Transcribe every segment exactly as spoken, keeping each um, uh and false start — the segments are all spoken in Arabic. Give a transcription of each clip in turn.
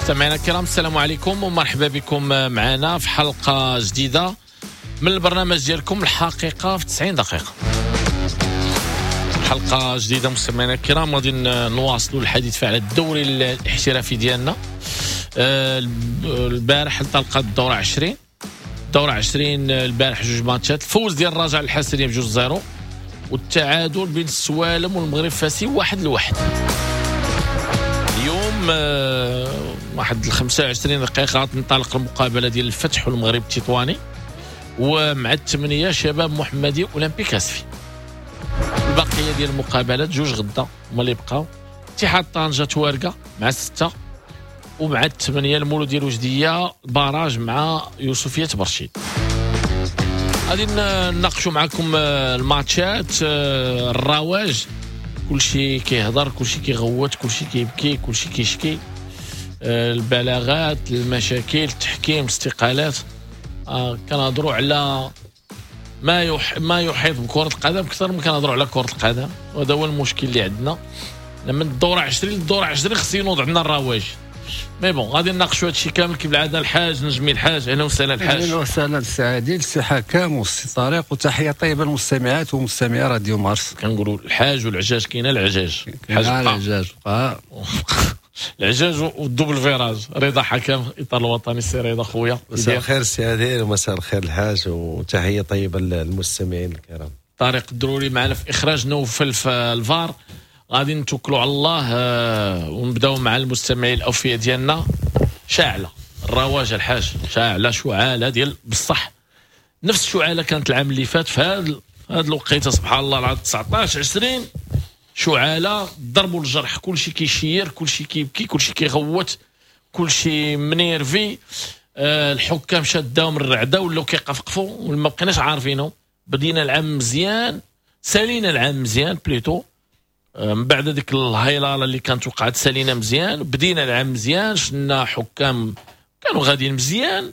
مستمعينا الكرام السلام عليكم ومرحبا بكم معنا في حلقة جديدة من البرنامج ديالكم الحقيقة في تسعين دقيقة. حلقة جديدة مستمعينا الكرام، غادي نواصلوا الحديث على الدوري الاحترافي ديالنا. البارح انطلقت الدورة عشرين الدورة عشرين البارح جوج ماتشات، الفوز ديال الرجاء الحسنية بجوج زيرو والتعادل بين السوالم والمغرب فاسي واحد لواحد. اليوم واحد الخمسة وعشرين دقيقة غتنطلق المقابلة ديال الفتح والمغرب التطواني، ومع الثمانية شباب محمدي اولمبيك اسفي. البقية ديال المقابلات جوج غدا هما اللي بقاو، اتحاد طنجة توارقة مع ستة، ومع الثمانية المولود ديال وجدية باراج مع يوسفية برشيد. غادي نناقشوا معكم الماتشات، الرواج، كلشي كيهضر، كلشي كيغوت، كلشي كيبكي، كلشي كيشكي، البلاغات، المشاكل، التحكيم، الاستقالات. آه كنهضروا على ما يح... ما يحيط بكرة القدم أكثر من كنهضروا على كرة القدم، وهذا هو المشكل اللي عندنا. لما الدورة عشرين للدورة عشرين خص ينوض عندنا الرواج. مي بون غادي نناقشوا هادشي كامل كيف العاده. الحاج نجمي الحاج، اهلا وسهلا الحاج. اهلا وسهلا السي عادل، السي حكام والسي طارق، وتحيه طيبه للمستمعات ومستمعي راديو مارس. كنقولوا الحاج والعجاج، كاين العجاج الحاج العجاج العجاج والدوبل فيراج. رضا حكام اطار الوطني، السي رضا خويا. مساء الخير السي عادل ومساء الخير الحاج، وتحيه طيبه للمستمعين الكرام. طارق الدروري معنا في اخراج نوفل في الفار. غادي نتوكلوا على الله آه ونبداو مع المستمعين الاوفياء ديالنا. شاعله الرواج الحاج، شاعله شعاله ديال بصح نفس الشعاله كانت العام اللي فات في هذا هذا الوقيته، سبحان الله العظيم. تسعطاش عشرين شعاله، ضرب والجرح، كلشي كيشير، كلشي كيبكي، كلشي كيغوت، كلشي منيرفي. آه الحكام شداهم الرعده ولاو كيقفقفوا وما بقيناش عارفينهم. بدينا العام مزيان، سالينا العام مزيان بليتو، من بعد ديك الهيلاله اللي كانت وقعت سالينا مزيان، بدينا العام مزيان، شفنا حكام كانوا غاديين مزيان،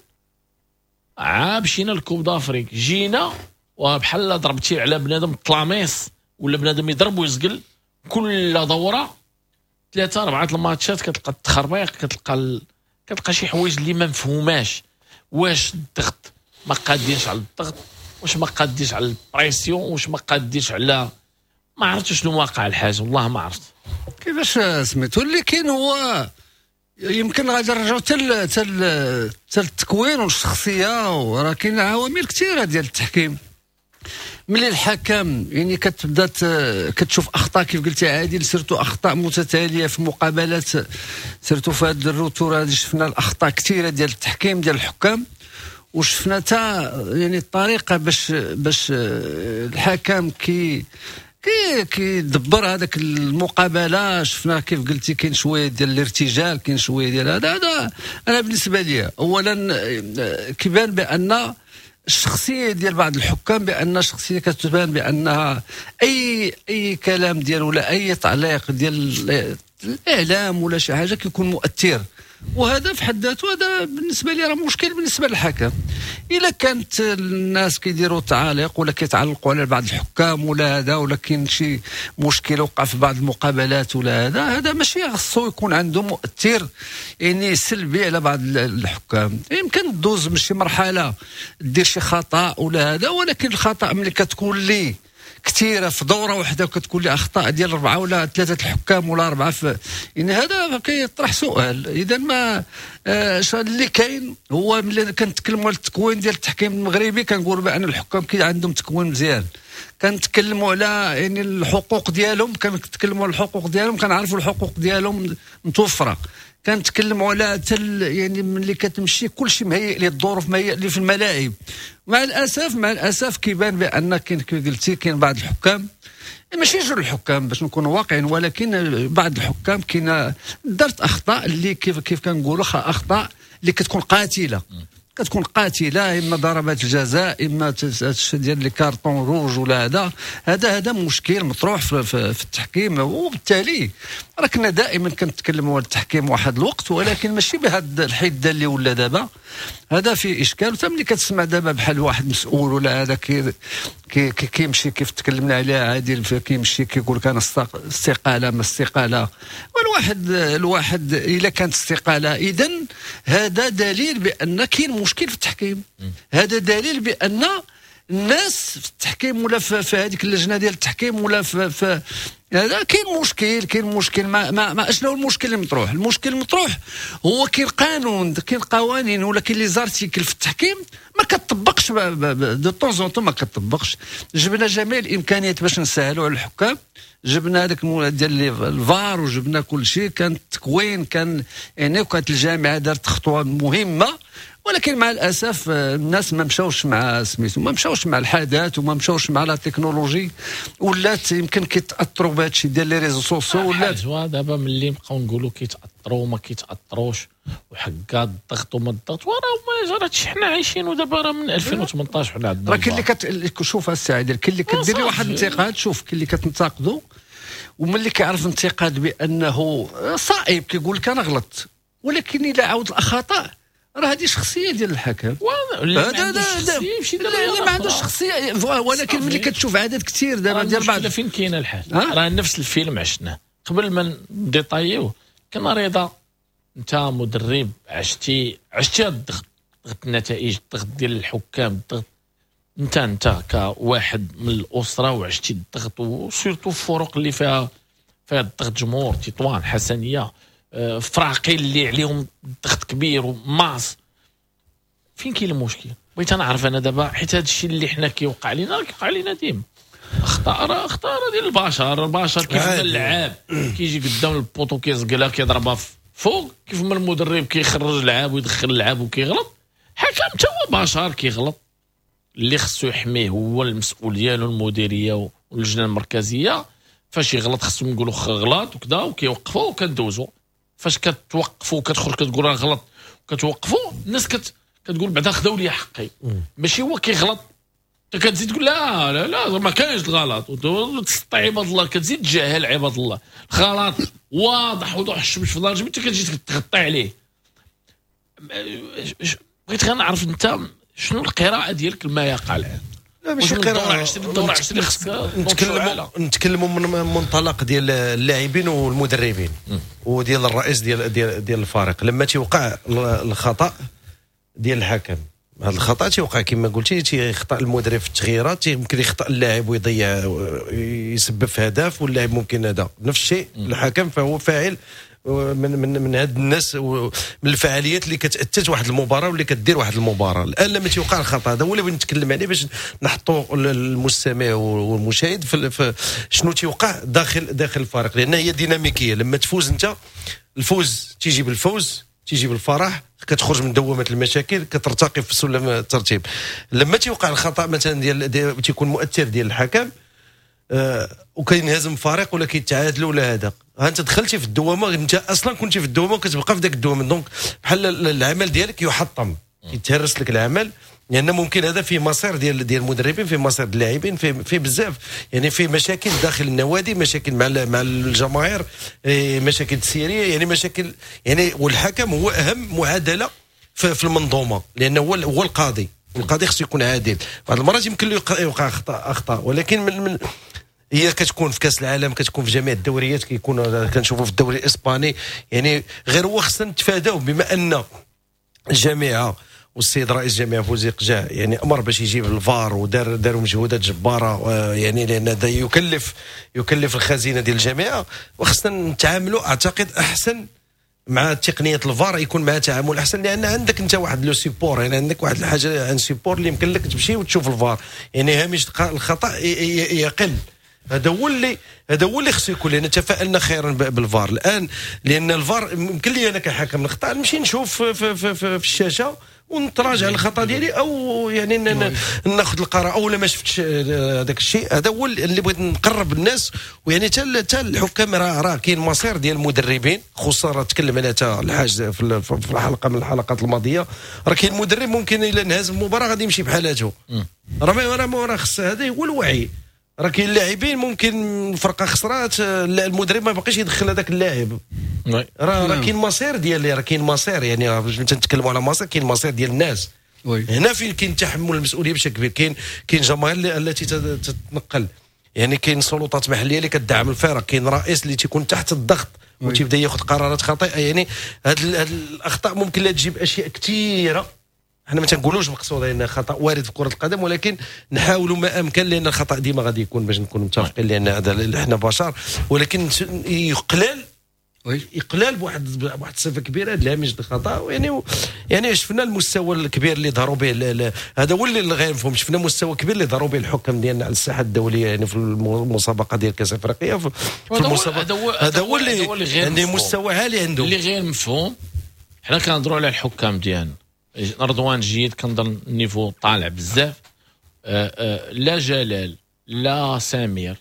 عا مشينا لكوب دافريك، جينا وبحال ضربتي على بنادم طلاميس ولا بنادم يضرب ويزقل. كل دوره ثلاثه اربعه الماتشات كتلقى التخربيق، كتلقى ال... كتلقى شي حوايج اللي ما مفهوماش. واش الضغط ما قادينش على الضغط، واش ما قادينش على البريسيون، واش ما قادينش على ما عرفتش شنو واقع الحاجه، والله ما عرفت كيفاش سميتو. اللي كاين هو يمكن غادي نرجعوا حتى حتى التكوين والشخصيه، وراه كاين عوامل كثيره ديال التحكيم. ملي الحكم يعني كتبدا كتشوف اخطاء كيف قلتي عادل، سيرتو اخطاء متتاليه في مقابلات، سيرتو في هذه الروتور هذه شفنا الاخطاء كثيره ديال التحكيم ديال الحكام، وشفنا حتى يعني الطريقه باش باش الحكم كي كي كيدبر هذاك المقابله. شفنا كيف قلتي كاين شويه ديال الارتجال، كاين شويه ديال هذا هذا انا بالنسبه لي اولا كيبان بان الشخصيه ديال بعض الحكام، بان الشخصيه كتبان بانها اي اي كلام ديال ولا اي تعليق ديال الاعلام ولا شي حاجه كيكون مؤثر، وهذا في حد ذاته هذا بالنسبه لي راه مشكل بالنسبه للحكم. الا كانت الناس كيديروا تعاليق ولا كيتعلقوا على بعض الحكام ولا هذا، ولا كاين شي مشكل وقع في بعض المقابلات ولا هذا، هذا ماشي خصو يكون عنده مؤثر يعني سلبي على بعض الحكام. يمكن تدوز من شي مرحله دير شي خطا ولا هذا، ولكن الخطا ملي كتكون لي كثيره في دوره واحده وكتكون لي اخطاء ديال اربعه ولا ثلاثه الحكام ولا اربعه في يعني هذا كيطرح سؤال. اذا ما آه اللي كاين هو ملي كنتكلموا على التكوين ديال التحكيم المغربي كنقولوا بان الحكام كي عندهم تكوين مزيان، كنتكلموا على يعني الحقوق ديالهم، كنتكلموا على الحقوق ديالهم، كنعرفوا الحقوق ديالهم متوفره، كنتكلموا على تل يعني ملي كتمشي كلشي مهيئ ليه، الظروف مهيئ ليه في الملاعب. مع الاسف مع الاسف كيبان بان كاين كيف قلتي كاين بعض الحكام، ماشي جوج الحكام باش نكونوا واقعين، ولكن بعض الحكام كاين درت اخطاء اللي كيف كيف كنقولوا اخطاء اللي كتكون قاتله، كتكون قاتله، اما ضربات الجزاء، اما ديال لي كارطون روج ولا هذا هذا هذا مشكل مطروح في, في, في التحكيم. وبالتالي راه كنا دائما كنتكلموا على التحكيم واحد الوقت، ولكن ماشي بهذا الحده اللي ولا دابا، هذا في اشكال. وتا ملي كتسمع دابا بحال واحد مسؤول ولا هذا كي كيمشي كيف تكلمنا عليها عادل، كيمشي كيقول لك انا استقاله ما استقاله، والواحد الواحد الا كانت استقاله اذا هذا دليل بان كاين مشكل في التحكيم. هذا دليل بان الناس في التحكيم ولا في, في هذيك اللجنه ديال التحكيم ولا في, في هذا كاين مشكل كاين مشكل ما, ما, ما شنو المشكل المطروح؟ المشكل المطروح هو كاين قانون، كاين قوانين، ولكن لي زارتيكل في التحكيم ما كتطبقش دو طون زون طون، ما كتطبقش. جبنا جميع الامكانيات باش نسهلوا على الحكام، جبنا هذاك ديال الفار وجبنا كل شيء، كان التكوين كان يعني، وكانت الجامعه دارت خطوه مهمه، ولكن مع الاسف الناس ما مشاوش مع سميتو، ما مشاوش مع الحدث وما مشاوش مع لا تكنولوجي، ولات يمكن كيتاثروا بهذا الشيء ديال لي ريزو سوسيو. ولات دابا ملي بقاو نقولوا كيتاثروا وما كيتاثروش وحكا الضغط وما الضغط، وراه ما هادشي حنا عايشينه دابا راه من ألفين وثمنطاش حنا عندنا. راه كاين اللي كتشوف السعاده، كاين اللي كدير لي واحد الانتقاد، شوف كاين اللي كتنتقدوا وملي كيعرف انتقاد بانه صائب كيقول لك انا غلط، ولكن الا عاود الاخطاء راه هذه شخصيه ديال الحكم. هذا اللي ما عندوش شخصيه، ولكن ملي كتشوف عدد كثير دابا ديال بعض فين كاينه الحاجه، راه نفس الفيلم عشناه قبل ما نديطايوه. كان رضا انت مدرب عشتي عشتي الضغط، ضغط النتائج، الضغط ديال الحكام، الضغط انت انت كواحد من الاسره وعشتي الضغط، وسيرتو الفرق اللي فيها فيها الضغط، جمهور تطوان حسنيه فراقي اللي عليهم ضغط كبير وماس. فين كاين المشكل؟ بغيت نعرف انا دابا، حيت هذا الشيء اللي حنا كيوقع لينا كيوقع لينا ديما اخطاء، راه اخطاء ديال البشر. البشر كيف ما اللعاب كيجي قدام البوطو كيزقلها كيضربها فوق، كيف ما المدرب كيخرج لعاب ويدخل لعاب وكيغلط، حكم حتى هو بشر كيغلط. اللي خصو يحميه هو المسؤول ديالو، المديريه واللجنه المركزيه. فاش يغلط خصهم يقولوا غلط وكذا وكيوقفوا وكندوزوا. فاش كتوقفوا وكتخرج كتقول راه غلط كتوقفوا، الناس كت كتقول بعدا خداو لي حقي، ماشي هو كيغلط انت كتزيد تقول لا لا لا ما كاينش الغلط وتسطي عباد الله، كتزيد تجاهل عباد الله. الغلط واضح وضوح الشمس في دار انت كتجي تغطي عليه. بغيت غير نعرف انت شنو القراءه ديالك لما يقع الان؟ لا ماشي قراءة، نتكلموا نتكلموا من منطلق ديال اللاعبين والمدربين وديال الرئيس ديال ديال ديال الفريق. لما تيوقع الخطا ديال الحكم، هذا الخطا تيوقع كما قلتي، تيخطا المدرب في التغييرات، يمكن يخطا اللاعب ويضيع يسبب في هدف، واللاعب ممكن هذا نفس الشيء الحكم، فهو فاعل من من من هاد الناس من الفعاليات اللي كتأتت واحد المباراه واللي كدير واحد المباراه. الان لما تيوقع الخطا هذا هو اللي بغيت نتكلم عليه باش نحطوا المستمع والمشاهد في, في شنو تيوقع داخل داخل الفريق، لان هي ديناميكيه. لما تفوز انت، الفوز تيجي بالفوز، تيجي بالفرح، كتخرج من دوامه المشاكل، كترتقي في سلم الترتيب. لما تيوقع الخطا مثلا ديال, ديال تيكون مؤثر ديال الحكم آه وكينهزم فريق ولا كيتعادلوا ولا هذا، ها انت دخلتي في الدوامه، انت اصلا كنتي في الدوامه وكتبقى في ذاك الدوامه، دونك بحال العمل ديالك يحطم، يتهرس لك العمل، لان يعني ممكن هذا في مصير ديال ديال المدربين، في مصير اللاعبين، في في بزاف يعني، في مشاكل داخل النوادي، مشاكل مع مع الجماهير، مشاكل سيريه، يعني مشاكل يعني. والحكم هو اهم معادله في, في المنظومه، لانه هو هو القاضي، والقاضي خصو يكون عادل. بعض المرات يمكن له يوقع اخطاء اخطاء ولكن من, من هي كتكون في كاس العالم، كتكون في جميع الدوريات، كيكون كنشوفوا في الدوري الاسباني، يعني غير هو خصنا نتفاداو، بما ان الجامعه والسيد رئيس الجامعه فوزي قجاع يعني امر باش يجيب الفار ودار داروا مجهودات جباره، يعني لان هذا يكلف يكلف الخزينه ديال الجامعه، وخصنا نتعاملوا اعتقد احسن مع تقنيه الفار، يكون معها تعامل احسن، لان عندك انت واحد لو سيبور، يعني عندك واحد الحاجه عن سيبور اللي يمكن لك تمشي وتشوف الفار، يعني هامش الخطا يقل. هذا هو اللي هذا هو اللي خصو يكون، لان تفائلنا خيرا بالفار الان، لان الفار يمكن لي انا كحكم نخطا نمشي نشوف في, في, في, في الشاشه ونتراجع الخطا ديالي، او يعني ناخذ القرار، او لا ما شفتش هذاك الشيء. هذا هو اللي بغيت نقرب الناس، ويعني حتى الحكام راه راه كاين مصير ديال المدربين، خصوصا راه تكلم عليها حتى الحاج في الحلقه من الحلقات الماضيه، راه كاين مدرب ممكن الا نهز المباراه غادي يمشي بحالاته، راه راه راه خص هذا هو الوعي. راه كاين لاعبين ممكن الفرقه خسرات، المدرب ما باقيش يدخل هذاك اللاعب، راه راه كاين مصير ديال راه كاين مصير، يعني باش نتكلموا على مصير، كاين مصير ديال الناس، وي. هنا فين كاين تحمل المسؤوليه بشكل كبير. كاين كاين جماهير التي تتنقل، يعني كاين سلطات محليه اللي كتدعم الفرق، كاين رئيس اللي تيكون تحت الضغط وتيبدا ياخذ قرارات خاطئه. يعني هاد الاخطاء ممكن لا تجيب اشياء كثيره، احنا ما تنقولوش مقصود ان خطا وارد في كره القدم، ولكن نحاولوا ما امكن، لان الخطا ديما غادي يكون باش نكونوا متفقين، لان هذا احنا بشر، ولكن يقلل يقلل بواحد بواحد الصفه كبيره هذا الهامش الخطا. يعني يعني شفنا المستوى الكبير اللي ظهروا به، هذا هو اللي غير مفهوم. شفنا مستوى كبير اللي ظهروا به الحكام ديالنا على الساحه الدوليه، يعني في المسابقه ديال كاس افريقيا، في المسابقه هذا هو اللي عنده مستوى عالي عنده اللي غير مفهوم. حنا كنهضروا على الحكام ديالنا، رضوان جيد كنظن النيفو طالع بزاف. آآ آآ لا جلال لا سمير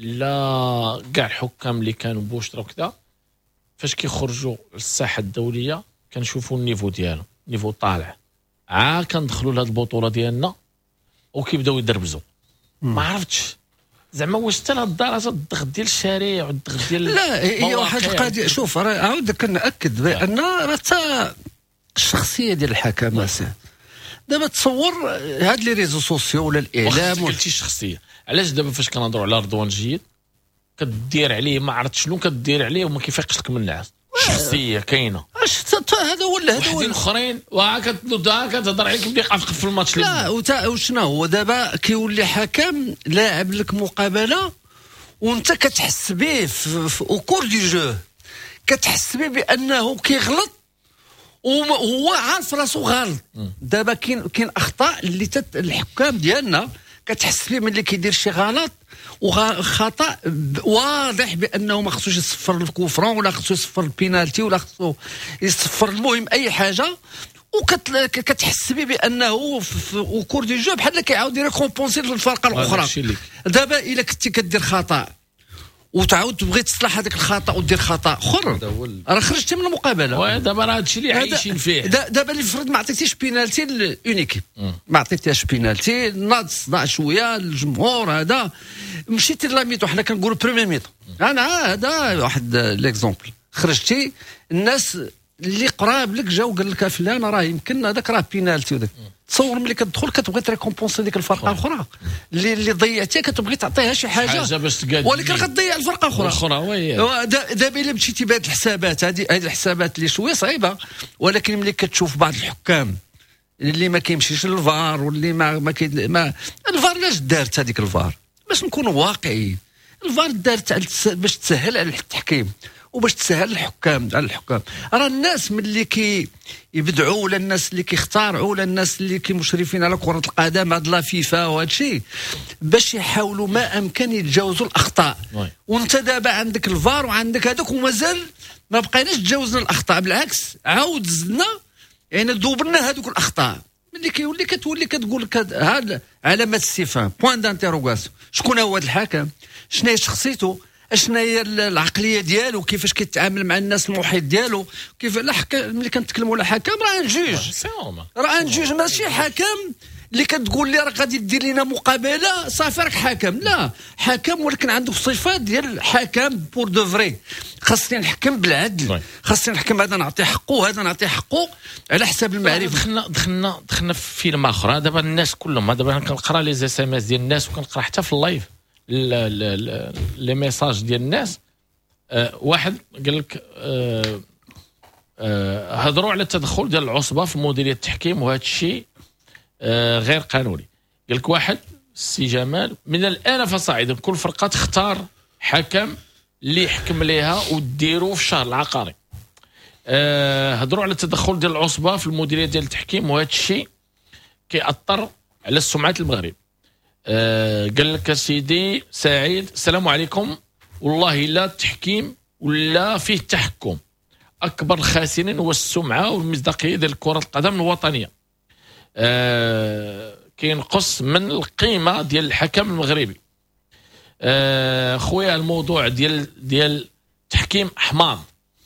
لا كاع الحكام اللي كانوا بوشطره وكذا، فاش كيخرجوا للساحه الدوليه كنشوفوا النيفو ديالهم، نيفو طالع. عا كندخلوا لهاد البطوله ديالنا وكيبداو يدربزوا. ما عرفتش زعما واش حتى لهاد الدرجه الضغط ديال الشارع والضغط ديال لا هي واحد القضيه. شوف راه عاود كنأكد بان راه حتى الشخصيه ديال الحكم دابا تصور هاد لي ريزو سوسيو ولا الاعلام. قلتي الشخصيه، علاش دابا فاش كنهضروا على رضوان جيد كدير عليه ما عرفت شنو كدير عليه وما كيفيقش لك من الناس. الشخصيه كاينه، هذا ولا هذا وحدين اخرين وهاك كتهضر عليك بلي قاف في الماتش. لا وشنو هو دابا كيولي حكم لاعب لك مقابله وانت كتحس به في كور دي جو، كتحس به بانه كيغلط وهو عارف راسو غلط. دابا كاين كاين اخطاء اللي تت الحكام ديالنا كتحس به ملي كيدير شي غلط وخطا واضح بانه ما خصوش يصفر الكوفرون ولا خصو يصفر البينالتي ولا خصو يصفر المهم اي حاجه، وكتحس به بانه وكور دي جو بحال كيعاود يريكومبونسي للفرقه الاخرى. دابا الا كنتي كدير خطا وتعاود تبغي تصلح هذاك الخطا ودير خطا اخر، راه خرجتي من المقابله. ودابا راه هادشي اللي عايشين فيه. دابا اللي فرض ما عطيتيش بينالتي لونيكيب، ما عطيتيهاش بينالتي، ناض صداع شويه الجمهور، هذا مشيتي لاميتو. حنا كنقولوا بريمير ميتو، انا هذا واحد ليكزومبل. خرجتي الناس اللي قراب لك جاو قال لك فلان راه يمكن هذاك راه بينالتي وداك. تصور ملي كتدخل كتبغي تريكومبونسي ديك الفرقه الاخرى اللي اللي ضيعتيها، كتبغي تعطيها شي حاجه, حاجة ولكن كتضيع الفرقه الاخرى اخرى. دابا الا مشيتي بهاد الحسابات، هذه هذه الحسابات اللي شويه صعيبه، ولكن ملي كتشوف بعض الحكام اللي ما كيمشيش للفار واللي ما ما, كي ما الفار لاش دارت هذيك الفار؟ باش نكونوا واقعيين، الفار دارت باش تسهل على التحكيم وباش تسهل الحكام على الحكام. راه الناس ملي كي يبدعوا ولا الناس اللي كيختارعوا ولا الناس اللي كمشرفين على كرة القدم هاد لا فيفا وهذا الشيء باش يحاولوا ما امكن يتجاوزوا الاخطاء. وانت دابا عندك الفار وعندك هذوك ومازال ما بقيناش تجاوزنا الاخطاء، بالعكس عاود زدنا يعني دوبنا هذوك الاخطاء. ملي كيولي كتولي كتقول لك هذا علامه استفهام، بوين دانتيروغاسيون. شكون هو هذا الحكم؟ شنو هي شخصيته؟ اشنا هي العقليه ديالو؟ كيفاش كيتعامل مع الناس المحيط ديالو؟ كيف لا حكم ملي كنتكلموا على حكم راه نجوج، راه نجوج ماشي حكم اللي كتقول لي راه غادي دير لنا مقابله صافي راك حكم. لا، حكم ولكن عنده صفات ديال حكم بور دو فري. خاصني نحكم بالعدل، خاصني نحكم هذا نعطيه حقه وهذا نعطيه حقه على حساب المعرفه. دخلنا دخلنا دخلنا في فيلم اخر. دابا الناس كلهم دابا كنقرا لي اس ام اس ديال الناس وكنقرا حتى في اللايف لي ميساج ديال الناس. أه واحد قال لك أه أه هضروا على التدخل ديال العصبه في مديريه التحكيم وهذا الشيء أه غير قانوني. قال لك واحد السي جمال من الان فصاعدا كل فرقه تختار حكم اللي يحكم ليها وديروا في الشهر العقاري. أه هضروا على التدخل ديال العصبه في المديريه ديال التحكيم وهذا الشيء كيأثر على سمعه المغرب. أه قال لك سيدي سعيد السلام عليكم، والله لا التحكيم ولا فيه تحكم، اكبر الخاسرين هو السمعه والمصداقيه ديال كره القدم الوطنيه. أه كينقص من القيمه ديال الحكم المغربي. أه خويا الموضوع ديال ديال التحكيم حمام.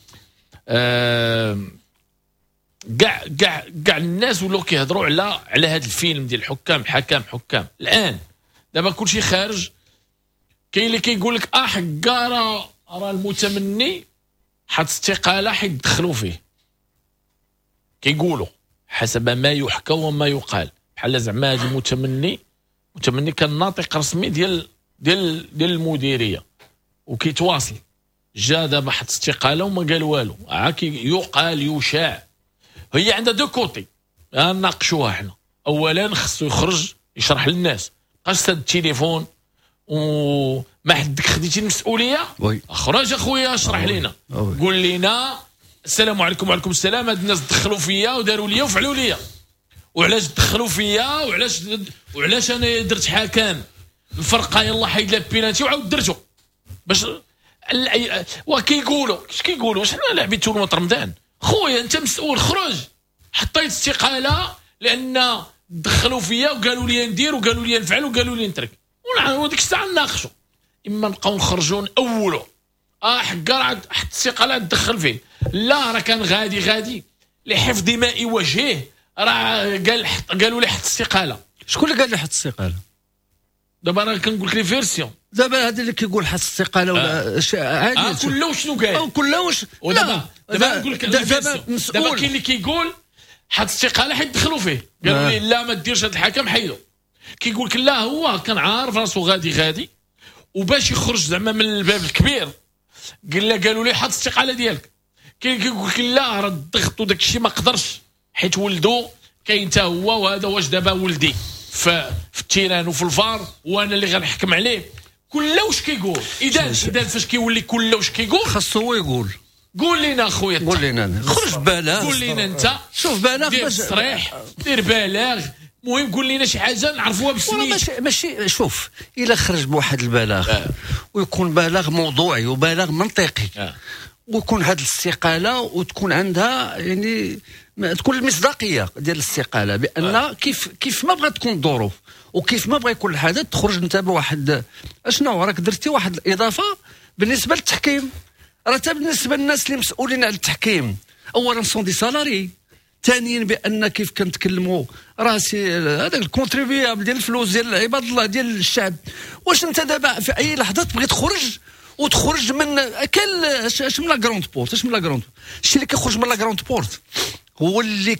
أه كاع كاع كاع الناس ولاو كيهضروا على على هذا الفيلم ديال الحكام حكام حكام. الان دابا كلشي خارج، كاين اللي كيقول لك اه حكا راه راه المتمني حط استقاله حيت دخلوا فيه، كيقولوا حسب ما يحكى وما يقال. بحال زعما هذا المتمني متمني كان ناطق رسمي ديال ديال ديال المديريه وكيتواصل، جا دابا حط استقاله وما قال والو، عا يقال يشاع. هي عندها دو كوتي ناقشوها حنا. اولا خصو يخرج يشرح للناس، بقاش ساد التليفون وما حدك خديتي المسؤوليه. اخرج اخويا اشرح لينا، قول لينا السلام عليكم وعليكم السلام، هاد الناس دخلوا فيا وداروا ليا وفعلوا ليا، وعلاش دخلوا فيا وعلاش وعلاش انا درت حكام الفرقه يلا حيد لها بينالتي وعاود درتو باش وكيقولوا اش كيقولوا واش حنا لاعبين تورموت رمضان. خويا انت مسؤول، خرج. حطيت استقاله لان دخلوا فيا وقالوا لي ندير وقالوا لي نفعل وقالوا لي نترك، وديك الساعه نناقشوا. اما نبقاو نخرجوا ناولوا اه حكا راه حط استقاله تدخل فيه، لا راه كان غادي غادي لحفظ ماء وجهه، راه قال حط قالوا لي حط استقاله. شكون اللي قال لي حط استقاله؟ دابا انا كنقول لك لي فيرسيون. دابا هذا اللي كيقول حط استقاله ولا آه. عادي آه كله شنو قال؟ او كله واش ودابا دابا نقول لك دابا دابا كاين اللي كيقول حط استقاله حيت دخلوا فيه، قالوا لي لا ما ديرش هذا الحكم حيدو. كيقول لك لا هو كان عارف راسو غادي غادي وباش يخرج زعما من الباب الكبير قال له قالوا لي حط استقاله ديالك. كاين كيقول لك لا راه الضغط وداك الشيء ما قدرش حيت ولدو كاين حتى هو، وهذا واش دابا ولدي في في التيران وفي الفار وانا اللي غنحكم عليه. كل واش كيقول اذا اذا فاش كيولي كل واش كيقول خاصو هو يقول. قول لنا اخويا، قول لنا خرج بلاغ، قول لنا انت شوف بلاغ دير تصريح، دير بلاغ، المهم قول لنا شي حاجه نعرفوها بسميت. ماشي ماشي شوف الا خرج بواحد البلاغ آه. ويكون بلاغ موضوعي وبلاغ منطقي آه. ويكون هذه الاستقاله وتكون عندها يعني تكون المصداقيه ديال الاستقاله بان آه. كيف كيف ما بغات تكون الظروف وكيف ما بغى يكون الحدث تخرج انت بواحد اشنو راك درتي واحد الاضافه بالنسبه للتحكيم. راه حتى بالنسبه للناس اللي مسؤولين على التحكيم اولا سون دي سالاري، ثانيا بان كيف كنتكلموا راسي هذاك الكونتريبيابل ديال الفلوس ديال عباد الله ديال الشعب. واش انت دابا في اي لحظه تبغي تخرج وتخرج من كل اش من لا كروند بورت؟ اش من لا كروند الشيء اللي كيخرج من لا كروند بورت هو اللي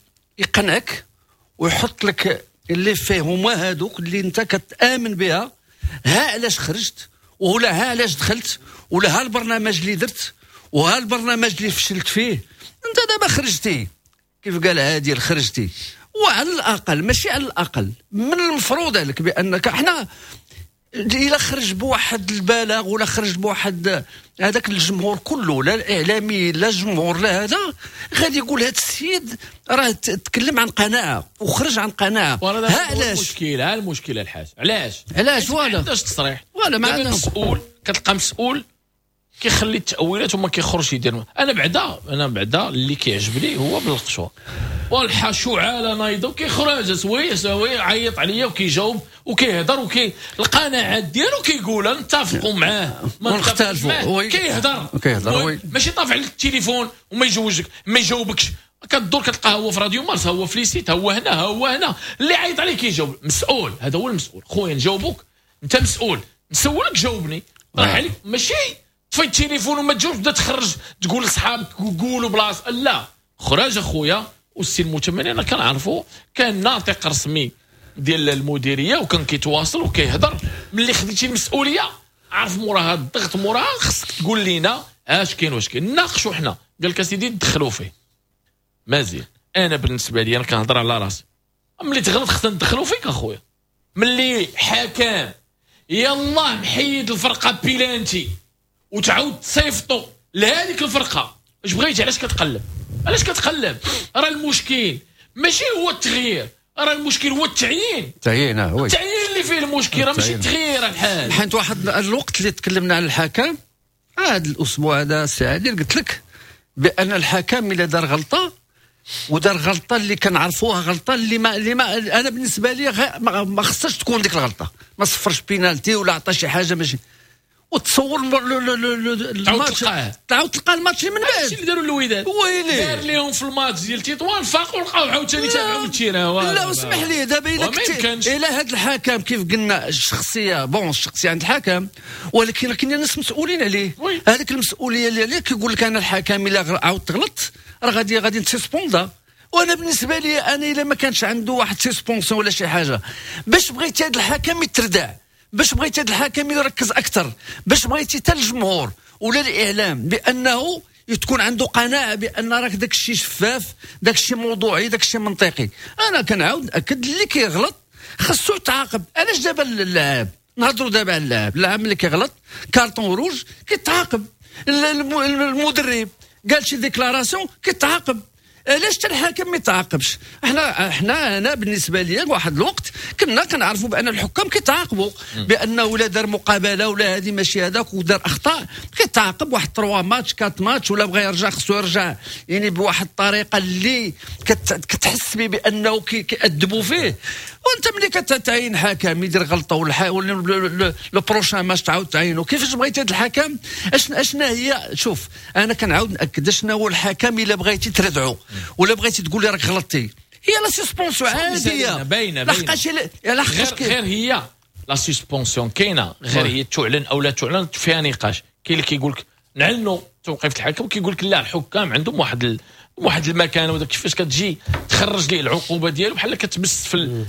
كيقنعك ويحط لك اللي فيه هما هادوك اللي انت كتامن بها، ها علاش خرجت ولا ها علاش دخلت ولا ها البرنامج اللي درت وها البرنامج اللي فشلت فيه. انت دابا خرجتي كيف قال عادل خرجتي، وعلى الاقل ماشي على الاقل من المفروض عليك بانك احنا الا خرج بواحد البلاغ ولا خرج بواحد هذاك الجمهور كله لا الاعلامي لا الجمهور لا هذا غادي يقول هذا السيد راه تكلم عن قناعه وخرج عن قناعه. ها علاش المشكل؟ ها المشكله الحاج علاش علاش ولا علاش تصريح ولا ما عندنا مسؤول. كتلقى مسؤول كيخلي التاويلات وما كيخرجش يدير. انا بعدا انا بعدا اللي كيعجبني هو بالقشور والحاشو على نايضه وكيخرج سوي سوي عيط عليا وكيجاوب وكيهضر وكي القناعات ديالو كيقولها نتفقوا معاه ما نختلفوا كيهضر كيهضر ماشي طافع عليك التليفون وما يجوجك ما يجاوبكش. كتدور كتلقاه هو في راديو مارس، هو في ليسيت، هو هنا هو هنا اللي عيط عليك كيجاوب. مسؤول، هذا هو المسؤول. خويا نجاوبك انت مسؤول، نسولك جاوبني طرح عليك ماشي طفي التليفون وما تجاوبش تبدا تخرج تقول لصحابك قولوا بلاصه. لا خرج اخويا. والسي المتمني انا كنعرفو كان ناطق رسمي ديال المديريه وكان كيتواصل وكيهضر. ملي خديتي المسؤوليه عارف موراها الضغط موراها خصك تقول لينا اش كاين واش كاين ناقشوا حنا. قال لك اسيدي دخلوا فيه مزيان. انا بالنسبه لي انا كنهضر على راسي، ملي تغلط خصنا ندخلوا فيك اخويا. ملي حكام يلاه محيد الفرقه بيلانتي وتعاود تصيفطوا لهذيك الفرقه اش بغيتي علاش كتقلب علاش كتقلب؟ راه المشكل ماشي هو التغيير، راه المشكل هو التعيين. التعيين هو التعيين اللي فيه المشكل، راه ماشي التغيير الحال. حيت واحد الوقت اللي تكلمنا على الحكم هذا الاسبوع هذا السي عادل قلت لك بان الحكم الا دار غلطه ودار غلطه اللي كنعرفوها غلطه اللي ما اللي ما انا بالنسبه لي ما خصهاش تكون ديك الغلطه، ما صفرش بينالتي ولا عطى شي حاجه ماشي وتصور الماتش تعاود تلقى الماتش من بعد. هادشي اللي داروا الوداد ويلي دار لهم في الماتش ديال تطوان فاقوا لقاو عاوتاني تابعوا التيره. لا اسمح لي دابا الا كنت الى هذا الحكم كيف قلنا الشخصيه بون الشخصيه عند الحكم، ولكن كاين ناس مسؤولين عليه. هذيك المسؤوليه اللي عليه كيقول لك انا الحكم الا عاود تغلط راه غادي غادي نسسبوندا وانا بالنسبه لي انا الا ما كانش عنده واحد سسبونسيون ولا شي حاجه باش بغيتي هذا الحكم يتردع، باش بغيتي هذا الحكم يركز اكثر، باش بغيتي حتى الجمهور ولا الاعلام بانه تكون عنده قناعه بان راك داك الشيء شفاف، داك الشيء موضوعي، داك الشيء منطقي. انا كنعاود ناكد اللي كيغلط خاصو يتعاقب. علاش دابا اللاعب نهضروا دابا على اللاعب اللاعب ملي كيغلط كارطون روج كيتعاقب، المدرب قال شي ديكلاراسيون كيتعاقب. علاش حتى الحكم ما يتعاقبش؟ احنا احنا انا بالنسبه لي واحد الوقت كنا كنعرفوا بان الحكام كيتعاقبوا بانه ولا دار مقابله ولا هذه ماشي هذاك ودار اخطاء كيتعاقب واحد ثلاثة ماتش أربعة ماتش ولا بغى يرجع خصو يرجع يعني بواحد الطريقه اللي كتحس بي بانه كيأدبوا فيه. وانت ملي كتعين حكم يدير غلطه ولا لو بروشان ماتش تعاود تعينه كيفاش بغيتي هذا الحكم؟ اشنا اشنا هي شوف انا كنعاود ناكد شنو هو الحكم الا بغيتي تردعو ولا بغيتي تقول لي راك غلطتي هي لا سسبونسيون عاديه باينه لحقاش غير, غير هي لا سسبونسيون كاينه غير هي تعلن او لا تعلن فيها نقاش. كاين اللي كيقول لك نعلنوا توقيف الحكم كيقول لك لا الحكام عندهم واحد ال... واحد المكانه وداك كيفاش كتجي تخرج ليه العقوبه ديالو بحال كتبس في ال...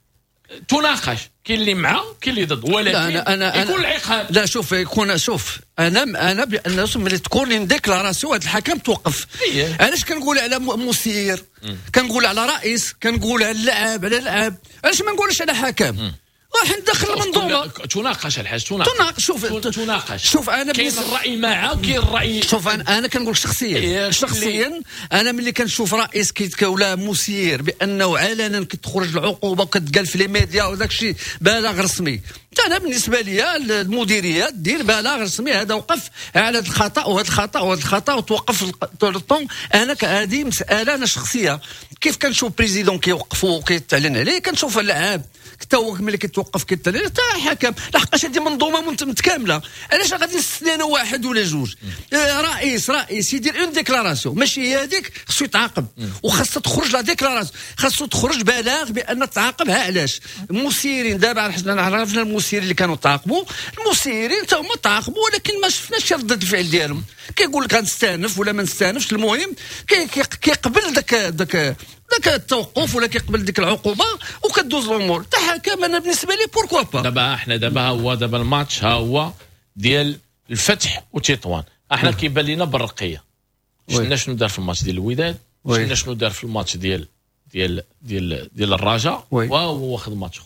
تناقش كاين اللي مع كاين اللي ضد ولكن أنا أنا يكون العقاب لا شوف يكون شوف انا انا بان ملي تكون ديكلاراسيون هذا الحكم توقف. علاش كنقول على مسير كنقول على رئيس كنقول على اللاعب على اللاعب علاش ما نقولش على حكم واحد داخل المنظومه تناقش الحاجه تناقش شوف تناقش شوف انا كاين الراي معه وكاين الراي شوف انا انا كنقول شخصيا شخصيا انا ملي كنشوف رئيس كيتكولا مسير بانه علنا كتخرج العقوبه وكتقال في لي ميديا وداك الشيء بلاغ رسمي انا بالنسبه لي المديريه دير بلاغ رسمي هذا وقف على هذا الخطا وهذا الخطا وهذا الخطا وتوقف الطون. انا هذه مساله انا شخصيه كيف كنشوف بريزيدون كيوقفوا وكيتعلن عليه كنشوف اللاعب حتى هو ملي كيتوقف كيتعلن حتى حكم لحقاش هذه منظومه متكامله. علاش غادي نستنى واحد ولا جوج آه رئيس رئيس يدير اون ديكلاراسيون ماشي هي هذيك خصو يتعاقب وخاصها تخرج لا ديكلاراسيون خاصو تخرج بلاغ بان تعاقبها. علاش المسيرين دابا حنا عرفنا المسيرين اللي كانوا تعاقبوا المسيرين حتى هما تعاقبوا ولكن ما شفناش ردة الفعل ديالهم. كيقول لك غنستانف ولا ما نستانفش المهم كيقبل داك داك داك التوقف ولا كيقبل ديك العقوبه وكدوز الامور حتى حكم. انا بالنسبه لي بوركوا با دابا احنا دابا هو دابا الماتش ها هو ديال الفتح وتطوان احنا كيبان لنا بالرقيه شفنا شنو دار في الماتش ديال الوداد شفنا شنو دار في الماتش ديال ديال ديال ديال الرجاء وهو واخد ماتش.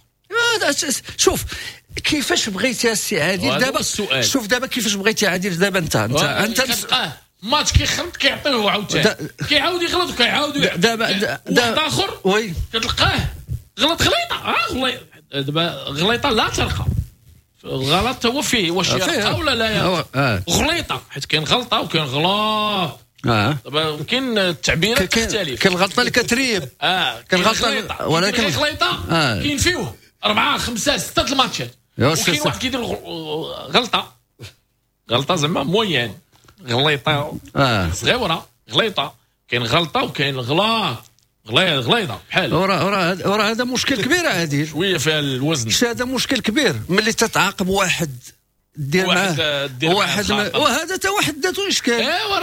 شوف كيفاش بغيتي يا سي عادل دابا شوف دابا كيفاش بغيتي عادل دابا انت انت انت ماتش كيخلط كيعطيوه عاوتاني كيعاود يغلط وكيعاود دابا دابا اخر وي كتلقاه غلط غليطه اه دابا غليطه لا ترقى الغلط هو فيه واش يرقى ولا لا غليطه حيت كاين غلطه وكاين غلط اه دابا كاين التعبيرات تختلف كاين الغلطه اللي كتريب اه كاين غلطه ولكن غليطه كاين فيه أربعة خمسة ستة الماتشات وكاين واحد كيدير غلطة غلطة زعما موين غليطة صغيرة غليطة كاين غلطة وكاين غلاط غليظة بحال ورا ورا ورا هذا مشكل كبير عادل شوية فيها الوزن هذا مشكل كبير ملي تتعاقب واحد دير معاه واحد وهذا تا واحد ذاته اشكال ايوا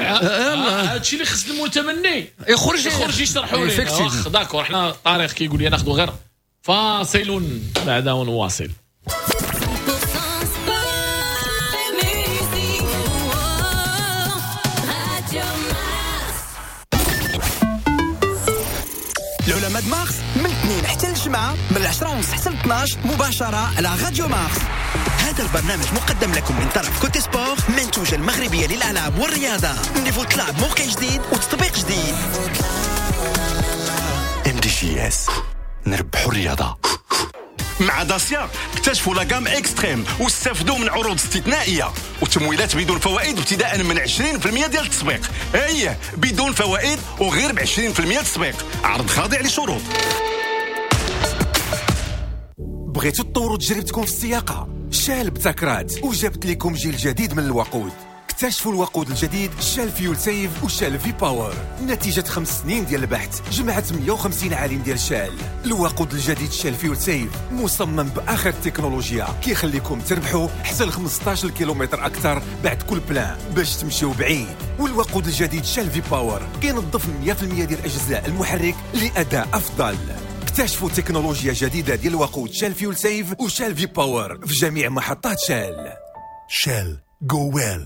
راه هادشي اللي خص المتمني يخرج يخرج يشرحوا ليه واخ داكور حنا الطريق كيقول لي ناخذ غير فاصل بعد ونواصل. العلماء مارس من الاثنين حتى الجمعة من العشرة ونص حتى الاثناش مباشرة على راديو مارس. هذا البرنامج مقدم لكم من طرف كوتي سبور منتوجة المغربية للألعاب والرياضة. نيفو تلعب موقع جديد وتطبيق جديد. ام دي جي اس نربحوا الرياضة. مع داسيا اكتشفوا لاغام اكستريم واستفدوا من عروض استثنائيه وتمويلات بدون فوائد ابتداء من عشرين بالمئة ديال التسويق. ايه بدون فوائد وغير ب عشرين بالمئة التسويق. عرض خاضع لشروط. بغيتوا تطوروا تجربتكم في السياقه؟ شال بتكرات وجبت لكم جيل جديد من الوقود. اكتشفوا الوقود الجديد شال فيول سيف وشال في باور. نتيجة خمس سنين ديال البحث جمعت مية وخمسين عالم ديال شال. الوقود الجديد شال فيول سيف مصمم بآخر التكنولوجيا كيخليكم تربحوا حتى ل خمسطاش كيلومتر أكثر بعد كل بلان باش تمشيو بعيد. والوقود الجديد شال في باور كينظف مية بالمية ديال أجزاء المحرك لأداء أفضل. اكتشفوا تكنولوجيا جديدة ديال الوقود شال فيول سيف وشال في باور في جميع محطات شال. شال جو ويل.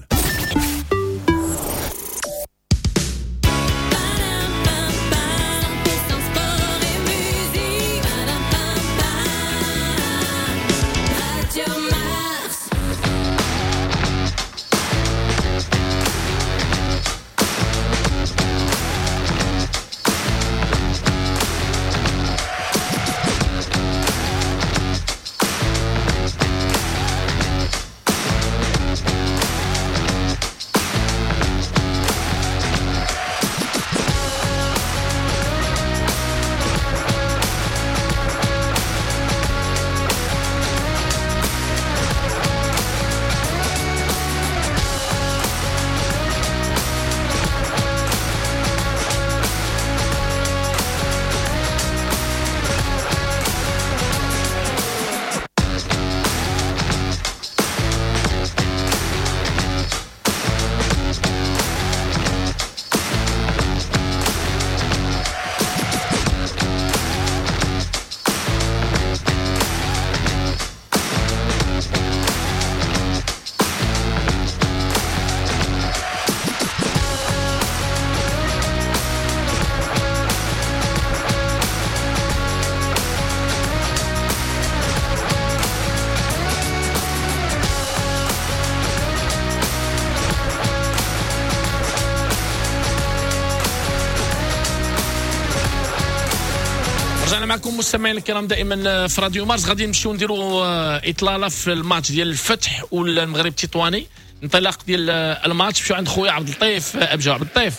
معكم مستمعين الكرام دائما في راديو مارس. غادي نمشيو نديروا اطلاله في الماتش ديال الفتح والمغرب التطواني. انطلاق ديال الماتش مشيو عند خويا عبد اللطيف ابجا. عبد اللطيف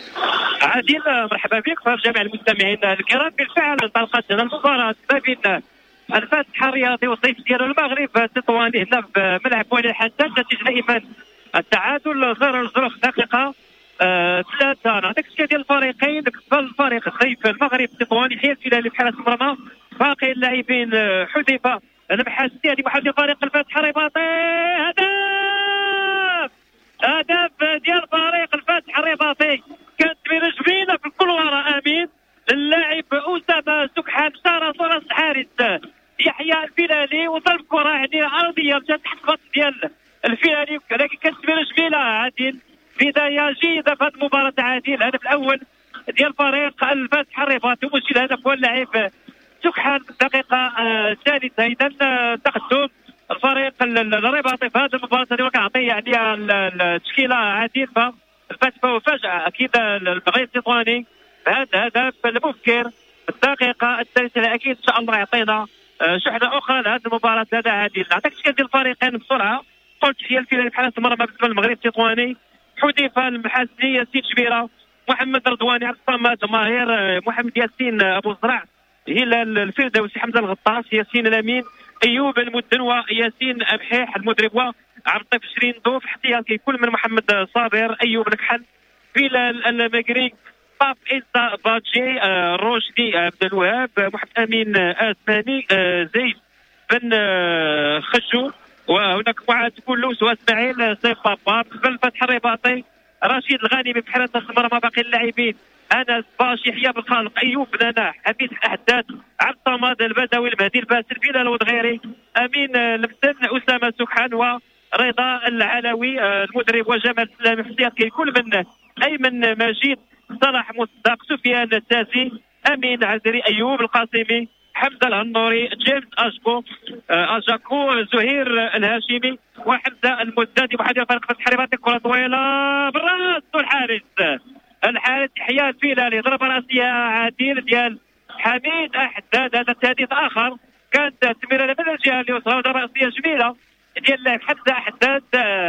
عادل مرحبا بك في جميع المستمعين الكرام. بالفعل انطلقت المباراه ما بين الفتح الرياضي والضيف ديال المغرب التطواني هنا في ملعب ولي الحداد. نتيجه دائما التعادل صار الظروف دقيقه ثلاثة. أه نعطيك شكل ديال الفريقين. كسب الفريق الضيف المغرب التطواني حيال الهلالي بحراسة المرمى. باقي اللاعبين حذيفة المحاسي. هذه واحد فريق الفتح الرباطي. هدف هدف ديال فريق الفتح الرباطي. كانت من جميلة في الكلوار امين اللاعب اسامه سكحان شارة راس الحارس يحيى الفيلالي وضرب كرة يعني عرضية مشات تحت الخط ديال الفيلالي ولكن كانت من جميلة. عادل بداية جيدة في هذه المباراة. عادل الهدف الأول ديال فريق الفتح الرباطي ومسجل الهدف هو اللاعب سكحان في الدقيقة الثالثة. إذا تقدم الفريق الرباطي في هذه المباراة اللي كنعطي يعني التشكيلة. عادل فالفتح فاجأة أكيد المغرب التطواني بهذا الهدف المبكر في الدقيقة الثالثة. أكيد إن شاء الله يعطينا شحنة أخرى لهذه المباراة. هذا عادل نعطيك شكل ديال الفريقين بسرعة. قلت هي الفيلالي بحراسة المرمى بالنسبة للمغرب التطواني حذيفة المحاسني ياسين جبيرة محمد رضواني عبد الصمد ماهر محمد ياسين ابو زرع هلال الفردوسي حمزه الغطاس ياسين الامين ايوب المدنوه ياسين بحيح المدرب وعبد اللطيف شيرين ضوف احتياطي كل من محمد صابر ايوب الكحل بلال المقري طاف إنسا باجي آه روشدي عبد الوهاب محمد امين اسماني آه زيد بن آه خشو وهناك واحد كلوس واسماعيل سيف بابا. بالنسبه للفتح الرباطي رشيد الغانمي بحراسه المرمى. باقي اللاعبين انس باش يحيى بالخالق ايوب بناناح حميد الاحداث عبد الصمد البدوي المهدي الباسل بلال الودغيري امين المسن اسامه سكحان ورضا العلوي المدرب وجمال السلامي احتياطي كل من ايمن مجيد صلاح مصدق سفيان التاسي امين عزري ايوب القاسمي حمزه الهنوري جيمس اشكو اجاكو زهير الهاشمي وحمزه المزدادي. واحد يفرق فتح الرباطي كره طويله بالراس والحارس الحارس يحيى الفيلالي ضربه راسيه عادل ديال حميد احداد. هذا تهديد اخر كانت تمريره من الجهه اليسرى ضربه راسيه جميله ديال اللاعب حمزه احداد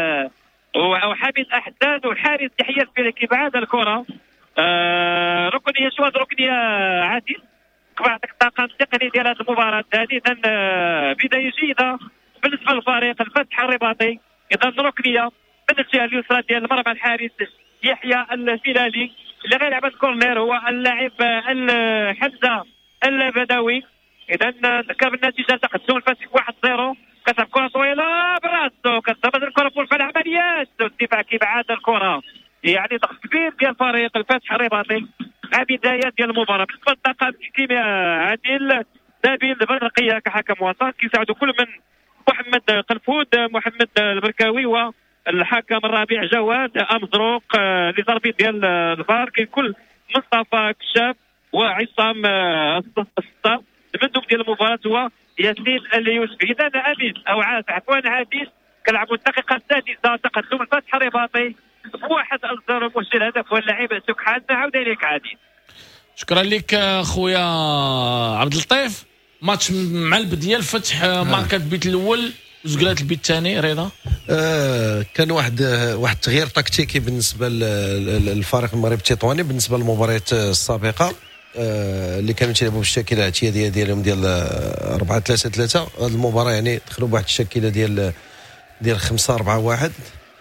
وحميد احداد والحارس يحيى الفيلالي كيبعد الكره. آه ركنيه شو هذه ركنيه عادل بعطيك الطاقم التقني ديال هذه المباراه. هذه بدايه جيده بالنسبه للفريق الفتح الرباطي. اذا ركنيه من الجهه اليسرى ديال المرمى الحارس يحيى الفيلالي اللي غيلعب الكورنير هو اللاعب حمزه البدوي. اذا ذكر بالنتيجه تقدم الفتح واحد صفر. كتلعب كره طويله براسو كتضرب الكره فوق العمليات الدفاع كيبعاد الكره يعني ضغط كبير ديال فريق الفتح الرباطي مع بدايه ديال المباراه. بالنسبه للطاقم التحكيمي عادل نبيل البرقيه كحكم وسط كيساعدوا كل من محمد قنفود محمد البركاوي والحكم الرابع جواد امزروق لضربه ديال الفار كيكون مصطفى كشاف وعصام السطار. المندوب ديال المباراه هو ياسين اليوسفي. اذا امين او عاز عفوا عادل كنلعبوا الدقيقه السادسه تقدم الفتح الرباطي بواحد الزر مسجل هدف واللاعب سكحان. عاود اليك عادل. شكرا لك خويا عبد اللطيف. ماتش مع البديه الفتح ماركات البيت الاول وزقلات البيت الثاني رضا. آه كان واحد واحد التغيير تكتيكي بالنسبه للفريق المغربي التطواني بالنسبه للمباريات السابقه آه اللي كانوا تيلعبوا بالشكل الاعتياديه ديالهم ديال أربعة ثلاثة ثلاثة. هذه المباراه يعني دخلوا بواحد الشكله ديال ديال خمسة أربعة واحد.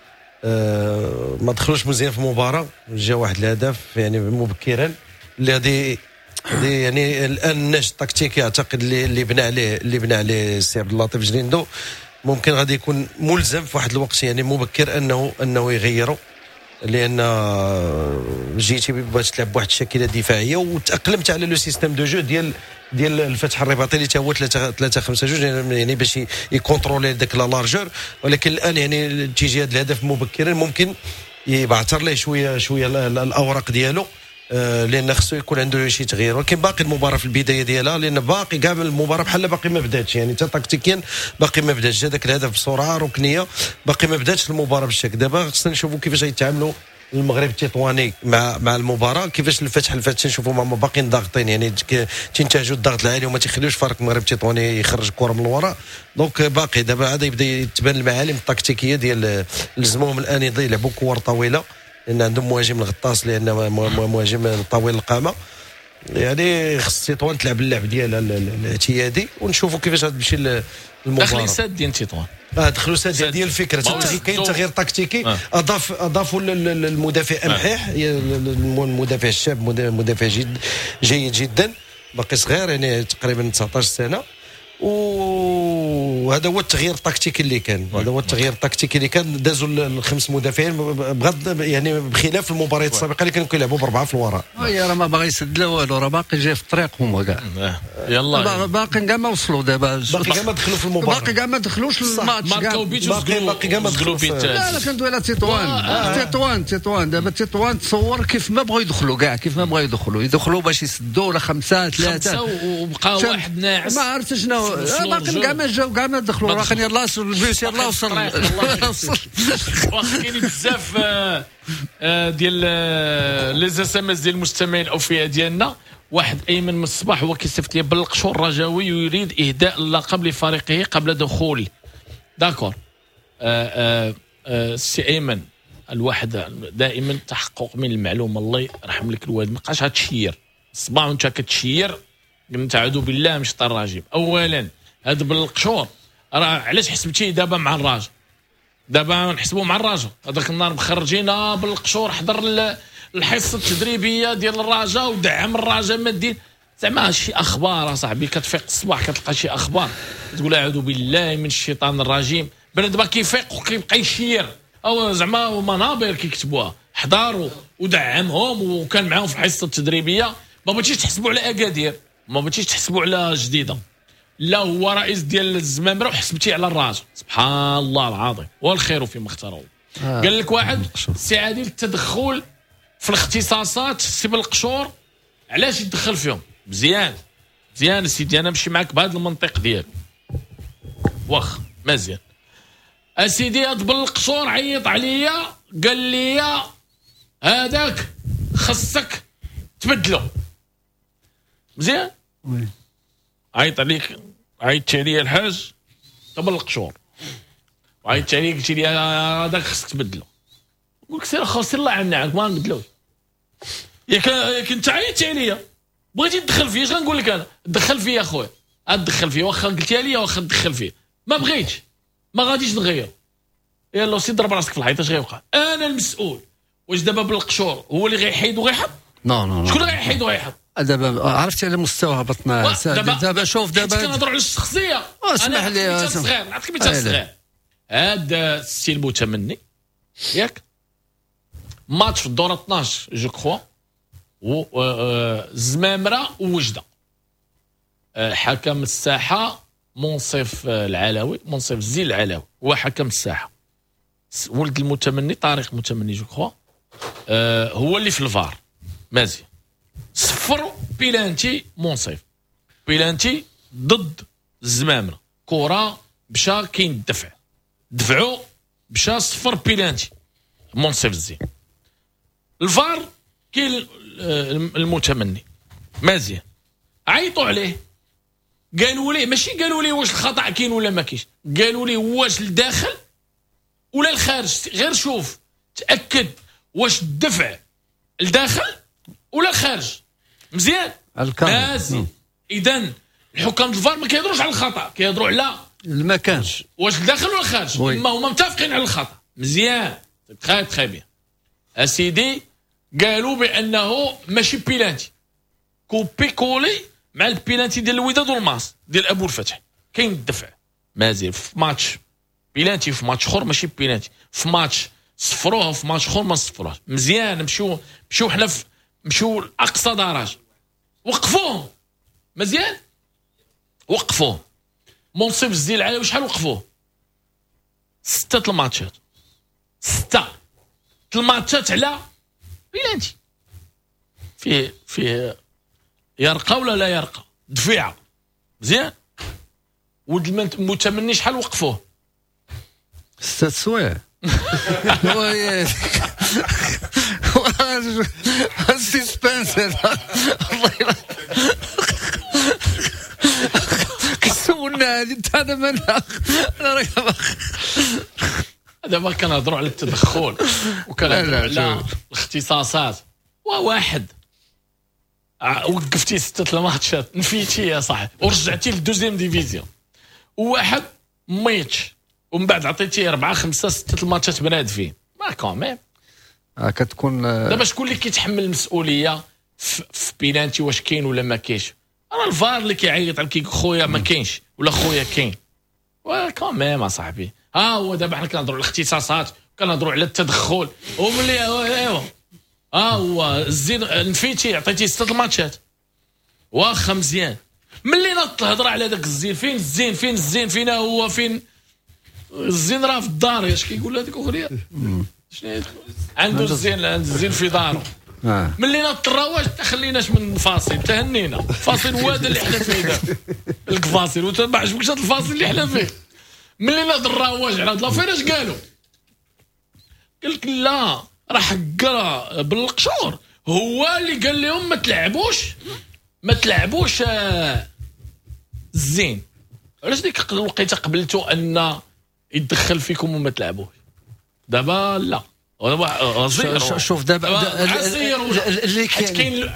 آه ما دخلوش مزيان في المباراه. جا واحد الهدف يعني مبكرا اللي هذه يعني الان النهج التكتيكي اعتقد اللي اللي بنى عليه اللي بنى عليه السي عبد اللطيف جليندو ممكن غادي يكون ملزم في واحد الوقت يعني مبكر انه انه يغيره لان جيتي باش تلعب بواحد الشكله دفاعيه وتاقلمت على لو سيستيم دو جو ديال ديال الفتح الرباطي اللي تا هو ثلاثة خمسة جوج يعني باش يكونترولي داك لا لارجور. ولكن الان يعني تيجي هذا الهدف مبكرا ممكن يبعثر ليه شويه شويه الاوراق ديالو آه لان خصو يكون عنده شي تغيير. ولكن باقي المباراه في البدايه ديالها لان باقي كاع المباراه بحال باقي ما بداتش يعني حتى تكتيكيا باقي ما بداتش. هذاك الهدف بسرعه ركنيه باقي ما بداتش المباراه بالشكل. دابا خصنا نشوفوا كيفاش غيتعاملوا المغرب التطواني مع مع المباراه كيفاش الفتح الفتح نشوفوا ما باقيين ضاغطين يعني تنتهجوا الضغط العالي وما تيخليوش فريق المغرب التطواني يخرج الكره من الوراء. دونك باقي دابا عاد يبدا يتبان المعالم التكتيكيه ديال لزمهم الان يلعبوا كور طويله لان عندهم مهاجم الغطاس لان مهاجم طويل القامه يعني خص تطوان تلعب اللعب ديالها الاعتيادي ونشوفوا كيفاش غتمشي المباراه. داخلين ساد ديال تطوان اه دخلوا ساد ديال الفكره كاين تغيير تكتيكي آه. اضاف اضافوا المدافع امحيح المدافع الشاب مدافع جد جيد جدا باقي صغير يعني تقريبا تسعطاش سنه وهذا هو التغيير التكتيكي اللي كان. هذا هو التغيير التكتيكي اللي كان دازوا الخمس مدافعين بغض يعني بخلاف المباريات السابقه اللي كانوا كيلعبوا بربعه في الوراء. يا راه ما باغي يسد لا والو راه باقي جاي في الطريق هما كاع يلا باقي كاع ما وصلوا دابا باقي كاع ما دخلوا في المباراه باقي كاع ما دخلوش للماتش ماركاو بيت باقي كاع ما دخلوا لا لا كندوي على تطوان تطوان تطوان دابا تطوان تصور كيف ما بغاو يدخلوا كاع كيف ما بغاو يدخلوا يدخلوا باش يسدوا ولا خمسه ثلاثه وبقى واحد ناعس ما عرفت شنو باقي كاع ما جاو كاع ما دخلوا راه كان يلاه البيوس يلاه وصل واخا كاين بزاف ديال لي اس ام اس ديال المستمعين الاوفياء ديالنا. واحد ايمن من الصباح هو كيصيفط لي بالقشور الرجاوي يريد اهداء اللقب لفريقه قبل دخول داكور سي ايمن. الواحد دائما تحقق من المعلومه الله يرحم لك الوالد ما بقاش غتشير الصباح وانت كتشير قلت اعوذ بالله من الشيطان الرجيم. اولا هذا بالقشور راه علاش حسبتيه دابا مع الراجل دابا نحسبوا مع الراجل هذاك النهار مخرجينا بالقشور حضر الحصه التدريبيه ديال الرجاء ودعم الرجاء مادين زعما شي اخبار اصاحبي كتفيق الصباح كتلقى شي اخبار تقول اعوذ بالله من الشيطان الرجيم. بنادم دابا كيفيق وكيبقى يشير او زعما منابر كيكتبوها حضروا ودعمهم وكان معاهم في الحصه التدريبيه. ما بغيتيش تحسبوا على اكادير ما بغيتيش تحسبوا على جديده لا هو رئيس ديال الزمامره وحسبتي على الراجل سبحان الله العظيم والخير فيما اختاروا. آه. قال لك واحد سي عادل التدخل في الاختصاصات سي بالقشور علاش يدخل فيهم مزيان مزيان سيدي انا نمشي معاك بهذا المنطق ديالك واخ مزيان اسيدي هاد بالقشور عيط عليا قال لي هذاك خصك تبدلو مزيان وي عيط عليك عيطت عليا الحاج قبل القشور وعيطت عليك قلت لي هذاك خصك تبدلو قلت سير اخو سير الله يعنعك ما نبدلوش ياك ياك انت عيطت عليا بغيتي تدخل فيا اش غنقول لك انا دخل فيا اخويا ادخل فيا واخا قلتي لي واخا تدخل فيا ما بغيتش ما غاديش نغير يلا سي ضرب راسك في الحيط اش غيوقع؟ انا المسؤول. واش دابا بالقشور هو اللي غيحيد وغيحط؟ نو نو شكون اللي غيحيد وغيحط؟ دابا عرفتي على مستوى هبطنا دابا دابا شوف دابا كنهضروا على الشخصيه. اسمح لي صغير نعطيك مثال صغير. هذا السي المتمني ياك ماتش في الدور اثناش جو كخوا و زمامره ووجده حكم الساحه منصف العلوي منصف الزين العلوي هو حكم الساحه. ولد المتمني طارق متمني جو كخوا هو اللي في الفار مزيان صفر بيلانتي منصف بيلانتي ضد الزمامره كره مشى كاين الدفع دفعوا مشى صفر بيلانتي منصف الزين. الفار كاين المتمني مزيان عيطوا عليه قالوا ليه ماشي قالوا ليه واش الخطا كاين ولا ما كاينش قالوا ليه واش الداخل ولا الخارج غير شوف تاكد واش الدفع الداخل ولا الخارج مزيان مزيان. اذا الحكام الفار ما كيهضروش على الخطا كيهضروا على المكان واش الداخل ولا الخارج اما هما متفقين على الخطا مزيان تخي تخي بيان. اسيدي قالوا بانه ماشي بيلانتي كوبي كولي مع البيلانتي ديال الوداد والماس ديال ابو الفتح كاين الدفع مازال في ماتش بيلانتي في ماتش اخر ماشي بيلانتي في ماتش صفروه في ماتش اخر ما صفروش مزيان. مشيو مشيو حنا مشيو لاقصى درجه وقفوهم مزيان وقفوه منصف الزين العلوي شحال وقفوه ستة الماتشات ستة الماتشات على بيلانتي فيه فيه يرقى ولا لا يرقى دفيعه مزيان. ولد المتمني شحال وقفوه ستة سوايع السسبانس والله كسونا هذه هذا من انا دابا كنهضروا على التدخل وكنهضروا على الاختصاصات وواحد وقفتي ستة الماتشات نفيتي يا صاحبي ورجعتي للدوزيام ديفيزيون وواحد ميتش ومن بعد عطيتي أربعة خمسة ستة الماتشات بناد فيه ما كوميم كتكون دابا شكون اللي كيتحمل المسؤوليه في, في بيلانتي واش كاين ولا ما كاينش؟ راه الفار اللي كيعيط على كيك خويا ما كاينش ولا خويا كاين وكوميم اصاحبي. ها هو دابا حنا كنهضروا على الاختصاصات كنهضروا على التدخل وملي ايوا ها هو الزين نفيتي عطيتي ستة الماتشات واخا مزيان ملي نط الهضره على داك الزين فين الزين فين الزين فين هو فين الزين راه في الدار اش كيقول هذيك اخرى شنو عنده الزين عنده الزين في دارو ملي نط الرواج ما خليناش من فاصل تهنينا فاصل هو هذا اللي حنا فيه دابا الفاصل وانت ما عجبكش هذا الفاصل اللي حنا فيه ملي نط الرواج على هاد لافير اش قالوا قال لك لا راه حقرا بالقشور هو اللي قال لهم ما تلعبوش ما تلعبوش الزين علاش ديك الوقيته قبلتوا ان يتدخل فيكم وما تلعبوش دابا لا دابا شوف دابا اللي كاين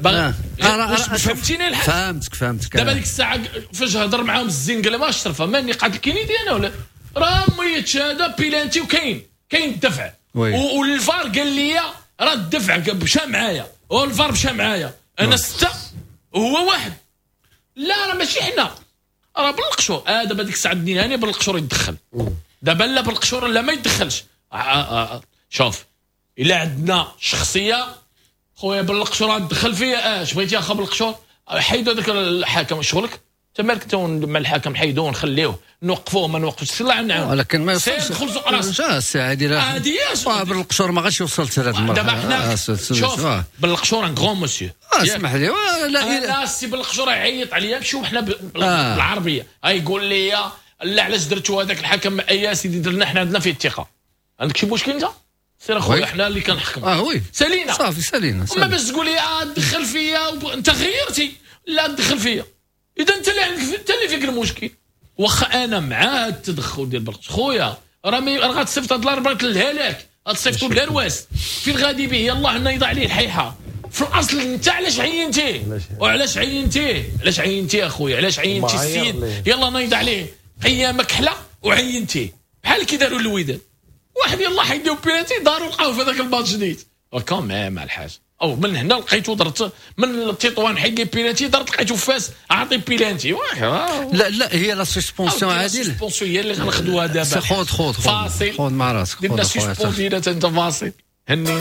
فهمتيني الحاجه فهمتك فهمتك دابا ديك الساعه فاش هضر معاهم الزين قال ما اشرف ماني قاد الكينيدي انا ولا راه ميت هذا بيلانتي وكاين كاين الدفع والفار قال لي راه الدفع مشى معايا والفار مشى معايا انا ستة وهو واحد لا راه ماشي حنا راه بالقشور اه دابا ديك الساعه الدنيا بالقشور يتدخل دابا لا بالقشور لا ما يتدخلش آه آه آه. شوف الا عندنا شخصيه خويا بالقشور تدخل فيا اش بغيتي اخا بالقشور حيدوا هذاك الحاكم شغلك انت مالك انت مع الحاكم حيدوه ونخليوه نوقفوه ما نوقفوش الله يعاون ولكن ما يوصلش جا الساعه راه عادي بالقشور ما غاش يوصل حتى لهاد المرحله دابا حنا شوف بالقشور ان غران مسيو اسمح لي لا لا السي بالقشور يعيط عليا نمشيو حنا بالعربيه يقول لي لا علاش درتوا هذاك الحكم ايا سيدي درنا حنا عندنا فيه الثقه عندك شي مشكل انت سير اخويا حنا اللي كنحكموا اه وي سالينا صافي سالينا ما باش تقول لي اه دخل فيا انت غيرتي لا تدخل فيا اذا انت اللي عندك انت اللي فيك المشكل واخا انا مع التدخل ديال بالقشور خويا راه غتصيفط هاد الاربعه للهلاك غتصيفطوا للهرواس فين غادي به يلاه عندنا يضع عليه الحيحه في الاصل انت علاش عينتيه وعلاش عينتيه علاش عينتيه اخويا علاش عينتي السيد يلاه نايض عليه ايامك حلا وعينتيه بحال كي داروا الوداد واحد يلاه حيديو بيلانتي داروا لقاو في هذاك الماتش جديد وكمان مع الحاج او من هنا لقيتو درت من التطوان حيد بيلانتي درت لقيتو فاس عطي بيلانتي. لا لا هي لا سسبونسيون عادل السسبونسيون هي اللي غناخذوها دابا. خذ خذ فاصل خذ مع راسك خذ خويا سسبون ديالها انت فاصل هني.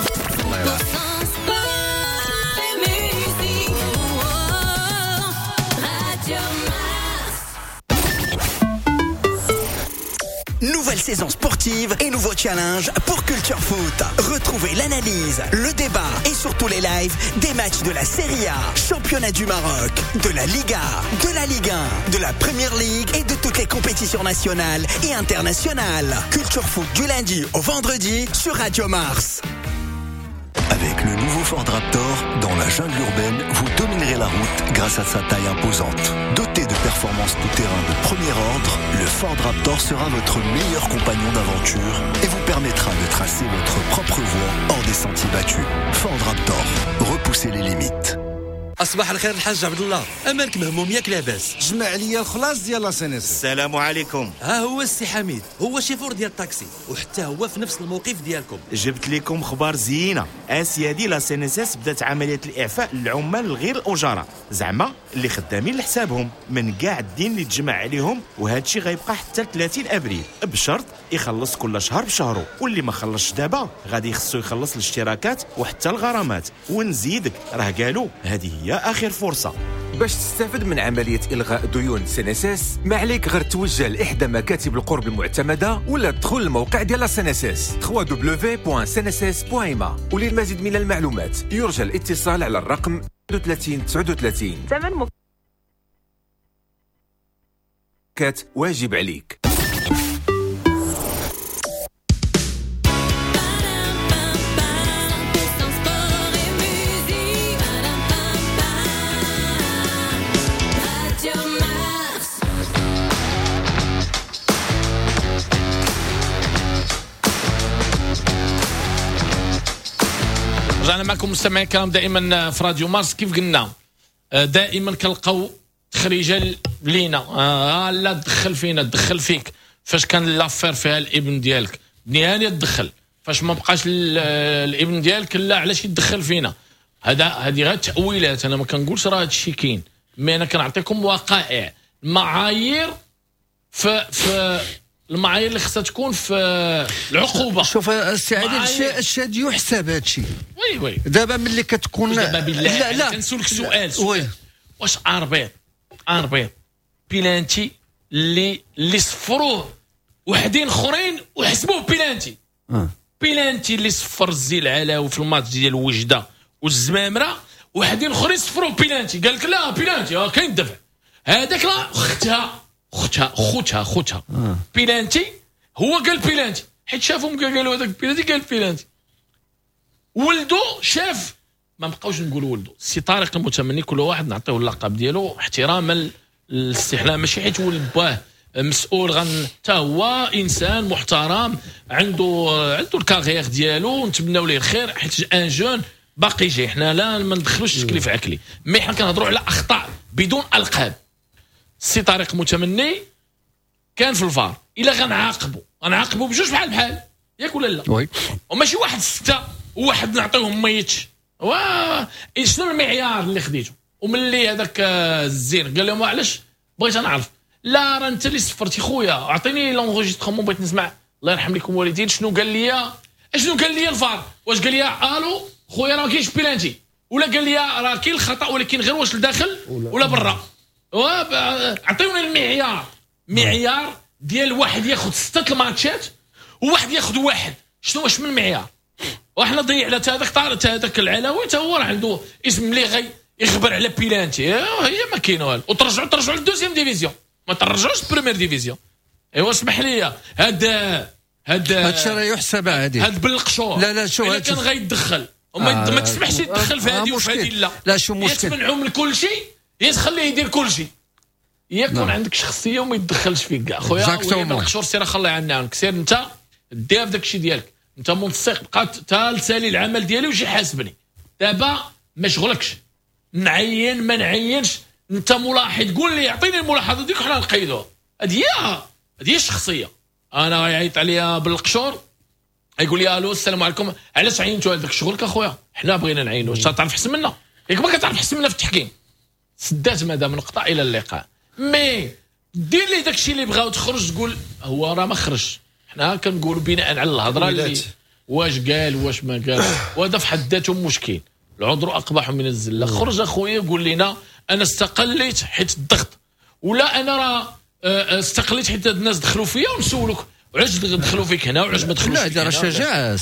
Nouvelle saison sportive et nouveau challenge pour Culture Foot. Retrouvez l'analyse, le débat et surtout les lives des matchs de la Serie A, Championnat du Maroc, de la Liga, de la Ligue un, de la Premier League et de toutes les compétitions nationales et internationales. Culture Foot du lundi au vendredi sur Radio Mars. Avec le nouveau Ford Raptor, dans la jungle urbaine, vous dominerez la route grâce à sa taille imposante. Doté de performances tout-terrain de premier ordre, le Ford Raptor sera votre meilleur compagnon d'aventure et vous permettra de tracer votre propre voie hors des sentiers battus. Ford Raptor, repoussez les limites. أصبح الخير الحاج عبد الله، أمالك مهموم ياك لاباس؟ جمع عليا الخلاص ديال لاسينيس. السلام عليكم. ها هو السي حميد، هو شيفور ديال الطاكسي وحتى هو في نفس الموقف ديالكم. جبت لكم خبار زينه، اسيادي لاسينيس بدات عمليه الاعفاء للعمال الغير الاجراء، زعما اللي خدامين لحسابهم من كاع الدين اللي تجمع عليهم، وهذا الشيء غيبقى حتى ثلاثين ابريل بشرط يخلص كل شهر بشهره، واللي ما خلصش دابا غادي يخصو يخلص الاشتراكات وحتى الغرامات. ونزيدك راه قالوا هذه هي اخر فرصه باش تستافد من عمليه الغاء ديون سينيسيس. ما عليك غير توجه لاحدى مكاتب القرب المعتمده ولا تدخل الموقع ديال سينيسيس دبليو دبليو دبليو دوت سينيسيس دوت إم إ. وللمزيد من المعلومات يرجى الاتصال على الرقم ثلاثين تسعة وثلاثين. ثمن مكات واجب عليك. رجعنا معكم مستمعين الكرام دائما في راديو مارس. كيف قلنا دائما كنلقاو تخريجه لينا آه لا تدخل فينا تدخل فيك. فاش كان لافير فيها الابن ديالك نهايه تدخل، فاش ما بقاش الابن ديالك لا علاش يتدخل فينا. هذا هذه غير تاويلات، انا ما كنقولش راه هادشي كاين، مي انا كنعطيكم وقائع معايير في في المعايير اللي خصها تكون في العقوبه. شوف السي عادل الشيء هذا يحسب هذا الشيء. وي وي دابا ملي كتكون دابا بالله لا لا كنسولك سؤال, سؤال. وي واش اربيط اربيط بيلانتي اللي اللي صفروه وحدين اخرين وحسبوه بيلانتي آه. بيلانتي اللي صفر الزي العلاوي في الماتش ديال وجده والزمامره وحدين اخرين صفروه بيلانتي، قال لك لا بيلانتي اه كاين دفع. هذاك لا اختها اختها خوتها خوتها آه. بيلانتي هو قال بيلانتي حيت شافهم قالوا هذاك بيلانتي قال بيلانتي. ولدو شاف ما بقاوش نقولوا ولدو سي طارق المتمني كل واحد نعطيه اللقب ديالو احتراما للاستحلال، ماشي حيت ولد باه مسؤول غن حتى هو انسان محترم عنده عنده الكارير ديالو ونتمناو ليه الخير حيت ان جون باقي جاي. حنا لا ما ندخلوش تكليف عقلي، مي حنا كنهضروا على اخطاء بدون القاب. سي طارق متمني كان في الفار الا غنعاقبوا غنعاقبوا بجوج بحال بحال ياك ولا لا؟ وي وماشي واحد سته وواحد نعطيوهم ميتش. وا شنو المعيار اللي خديته؟ وملي هذاك الزين قال لهم علاش بغيت نعرف، لا راه انت اللي صفرتي خويا اعطيني لونغيسترومون بغيت نسمع الله يرحم لكم والدين شنو قال لي شنو قال لي الفار. واش قال لي الو خويا راه ما كاينش بيلانتي، ولا قال لي راه كاين الخطا ولكن غير واش لداخل ولا برا. عطيوني المعيار، معيار ديال واحد ياخذ ستة الماتشات وواحد ياخذ واحد. شنو واش من معيار؟ وحنا ضيعنا حتى هذاك طارت هذاك العلاوي حتى هو راه عنده اسم اللي غي يخبر على بيلانتي هي ما كاين والو. وترجعوا ترجعوا للدوزيام ديفيزيون ما ترجعوش للبريمير ديفيزيون. ايوا اسمح لي هاد هاد هادشي راه يحسب عادي. هاد بالقشور لا لا شو هاد كان غيدخل وما آه ما تسمحش يدخل في هذه وفي هذه لا لا شو مشكل يتمنعوا من كل شيء يتخليه يدير كل شيء. يكون عندك شخصيه وما يدخلش فيك كاع خويا. بالقشور سير خلي عنا عنك سير انت دير داك الشيء ديالك انت منسق بقات تا لسالي العمل ديالي وجي حاسبني. دابا ما شغلكش نعين ما نعينش انت ملاحظ قول لي اعطيني الملاحظه ديك وحنا نقيدوها. هذه هي هذه هي الشخصيه. انا غيعيط عليا بالقشور يقول لي الو السلام عليكم، علاش عينتوا هذاك شغلك اخويا؟ حنا بغينا نعينوا، واش تعرف احسن منا؟ ياك ما كتعرف احسن منا في التحكيم. سدات مدام نقطه الى اللقاء. مي دير لي داك الشيء اللي بغاو تخرج تقول هو راه ما خرج. حنا كنقولوا بناء على الهضره اللي واش قال واش ما قال، وهذا في حد ذاته مشكل. العذر اقبح من الزله. خرج اخويا قول لنا انا استقليت حيت الضغط، ولا انا راه استقليت حيت هاد الناس دخلوا فيا ونسولوك وعلاش دخلوا فيك هنا وعلاش ما دخلوش فيك هنا. لا راه شجاعه،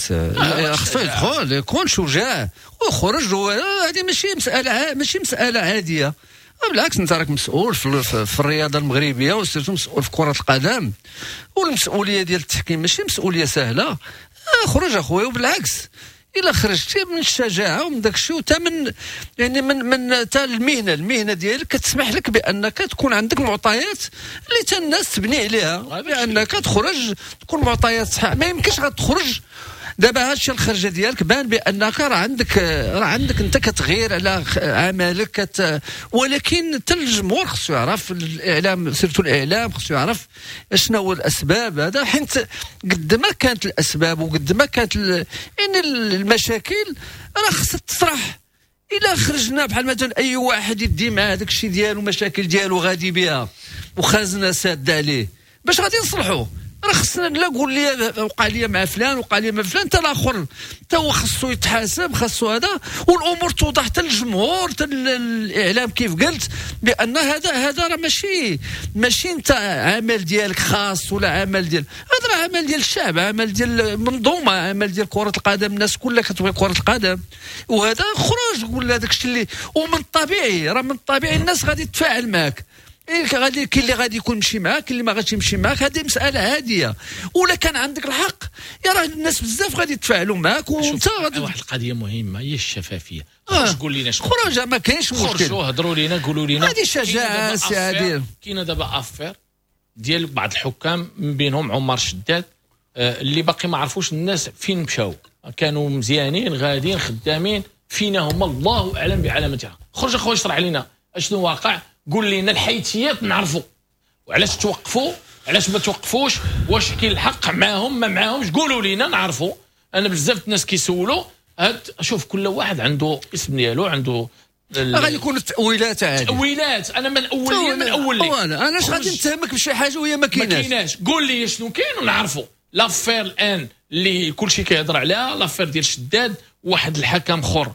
خصو يدخل يكون شجاع وخرج. هذه ماشي مساله ماشي مساله عاديه، بالعكس انت راك مسؤول في, في الرياضه المغربيه، وسيرتو مسؤول في كره القدم، والمسؤوليه ديال التحكيم ماشي مسؤوليه سهله. خرج اخويا، وبالعكس الا خرجتي من الشجاعه ومن داك الشيء وتا من يعني من من تا المهنه المهنه ديالك كتسمح لك بانك تكون عندك معطيات اللي تا الناس تبني عليها، بانك تخرج تكون معطيات صح. ما يمكنش غتخرج دابا هادشي الخرجه ديالك بان بانك راه عندك راه عندك انت كتغير على عملك كت... ولكن حتى الجمهور خصو يعرف، الاعلام سيرتو الاعلام خصو يعرف شنو هو الاسباب هذا، حيت قد ما كانت الاسباب وقد ما كانت ال... يعني المشاكل راه خصها تطرح. الا خرجنا بحال مثلا اي واحد يدي مع هذاك الشيء ديالو مشاكل ديالو غادي بها وخازنه ساده عليه، باش غادي نصلحوا؟ راه خصنا لا قول لي وقع لي مع فلان وقع لي مع فلان، حتى الاخر حتى هو خصو يتحاسب، خصو هذا، والامور توضح حتى للجمهور حتى الاعلام كيف قلت، بان هذا هذا راه ماشي ماشي انت عمل ديالك خاص ولا عمل ديال هذا، راه عمل ديال الشعب، عمل ديال منظومه، عمل ديال كره القدم، الناس كلها كتبغي كره القدم، وهذا خروج قول هذاك الشيء اللي ومن الطبيعي راه من الطبيعي الناس غادي تتفاعل معك. إيه غادي كاين اللي غادي يكون مشي معاك، كاين اللي ما غاديش يمشي معاك، هذه مساله عاديه. ولا كان عندك الحق يا راه الناس بزاف غادي يتفاعلوا معاك، وانت غادي. واحد القضيه مهمه هي الشفافيه. خرج قول لنا شكون خرج، ما كاينش مشكل، خرجوا هضروا لينا قولوا لنا. هذه شجاعه سي عادل. كاينه دابا افير ديال بعض الحكام من بينهم عمر شداد، آه اللي باقي ما عرفوش الناس فين مشاو، كانوا مزيانين غاديين خدامين، فينا هما الله اعلم بعلامتها. خرج اخويا اشرح علينا اشنو واقع، قول لنا الحيثيات نعرفوا، وعلاش توقفوا علاش ما توقفوش، واش كاين الحق معاهم ما معاهمش، قولوا لنا نعرفوا. انا بزاف الناس كيسولوا هاد، شوف كل واحد عنده اسم ديالو، عنده غادي يكون التاويلات عادي تاويلات. انا من اول لي من اول لي انا انا اش غادي نتهمك بشي حاجه وهي ما كايناش ما كايناش. قول لي شنو كاين ونعرفوا. لافير الان اللي كلشي كيهضر عليها لافير ديال شداد، واحد الحكم اخر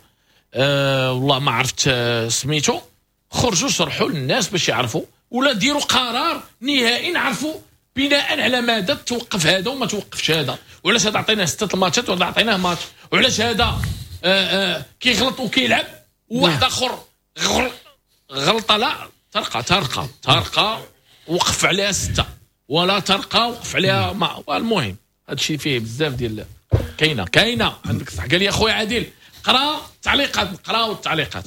أه والله ما عرفت أه سميتو، خرجوا شرحوا للناس باش يعرفوا، ولا ديروا قرار نهائي نعرفوا بناء على ماذا توقف هذا وما توقفش هذا، وعلاش هذا عطيناه ستة الماتشات وهذا عطيناه ماتش، وعلاش هذا آآ آآ كيغلط وكيلعب وواحد اخر غلطه لا ترقى ترقى ترقى وقف عليها ستة، ولا ترقى وقف عليها ما. المهم هذا الشيء فيه بزاف ديال كاينه كاينه عندك صح. قال لي اخويا عادل قرا تعليقات، نقراو التعليقات.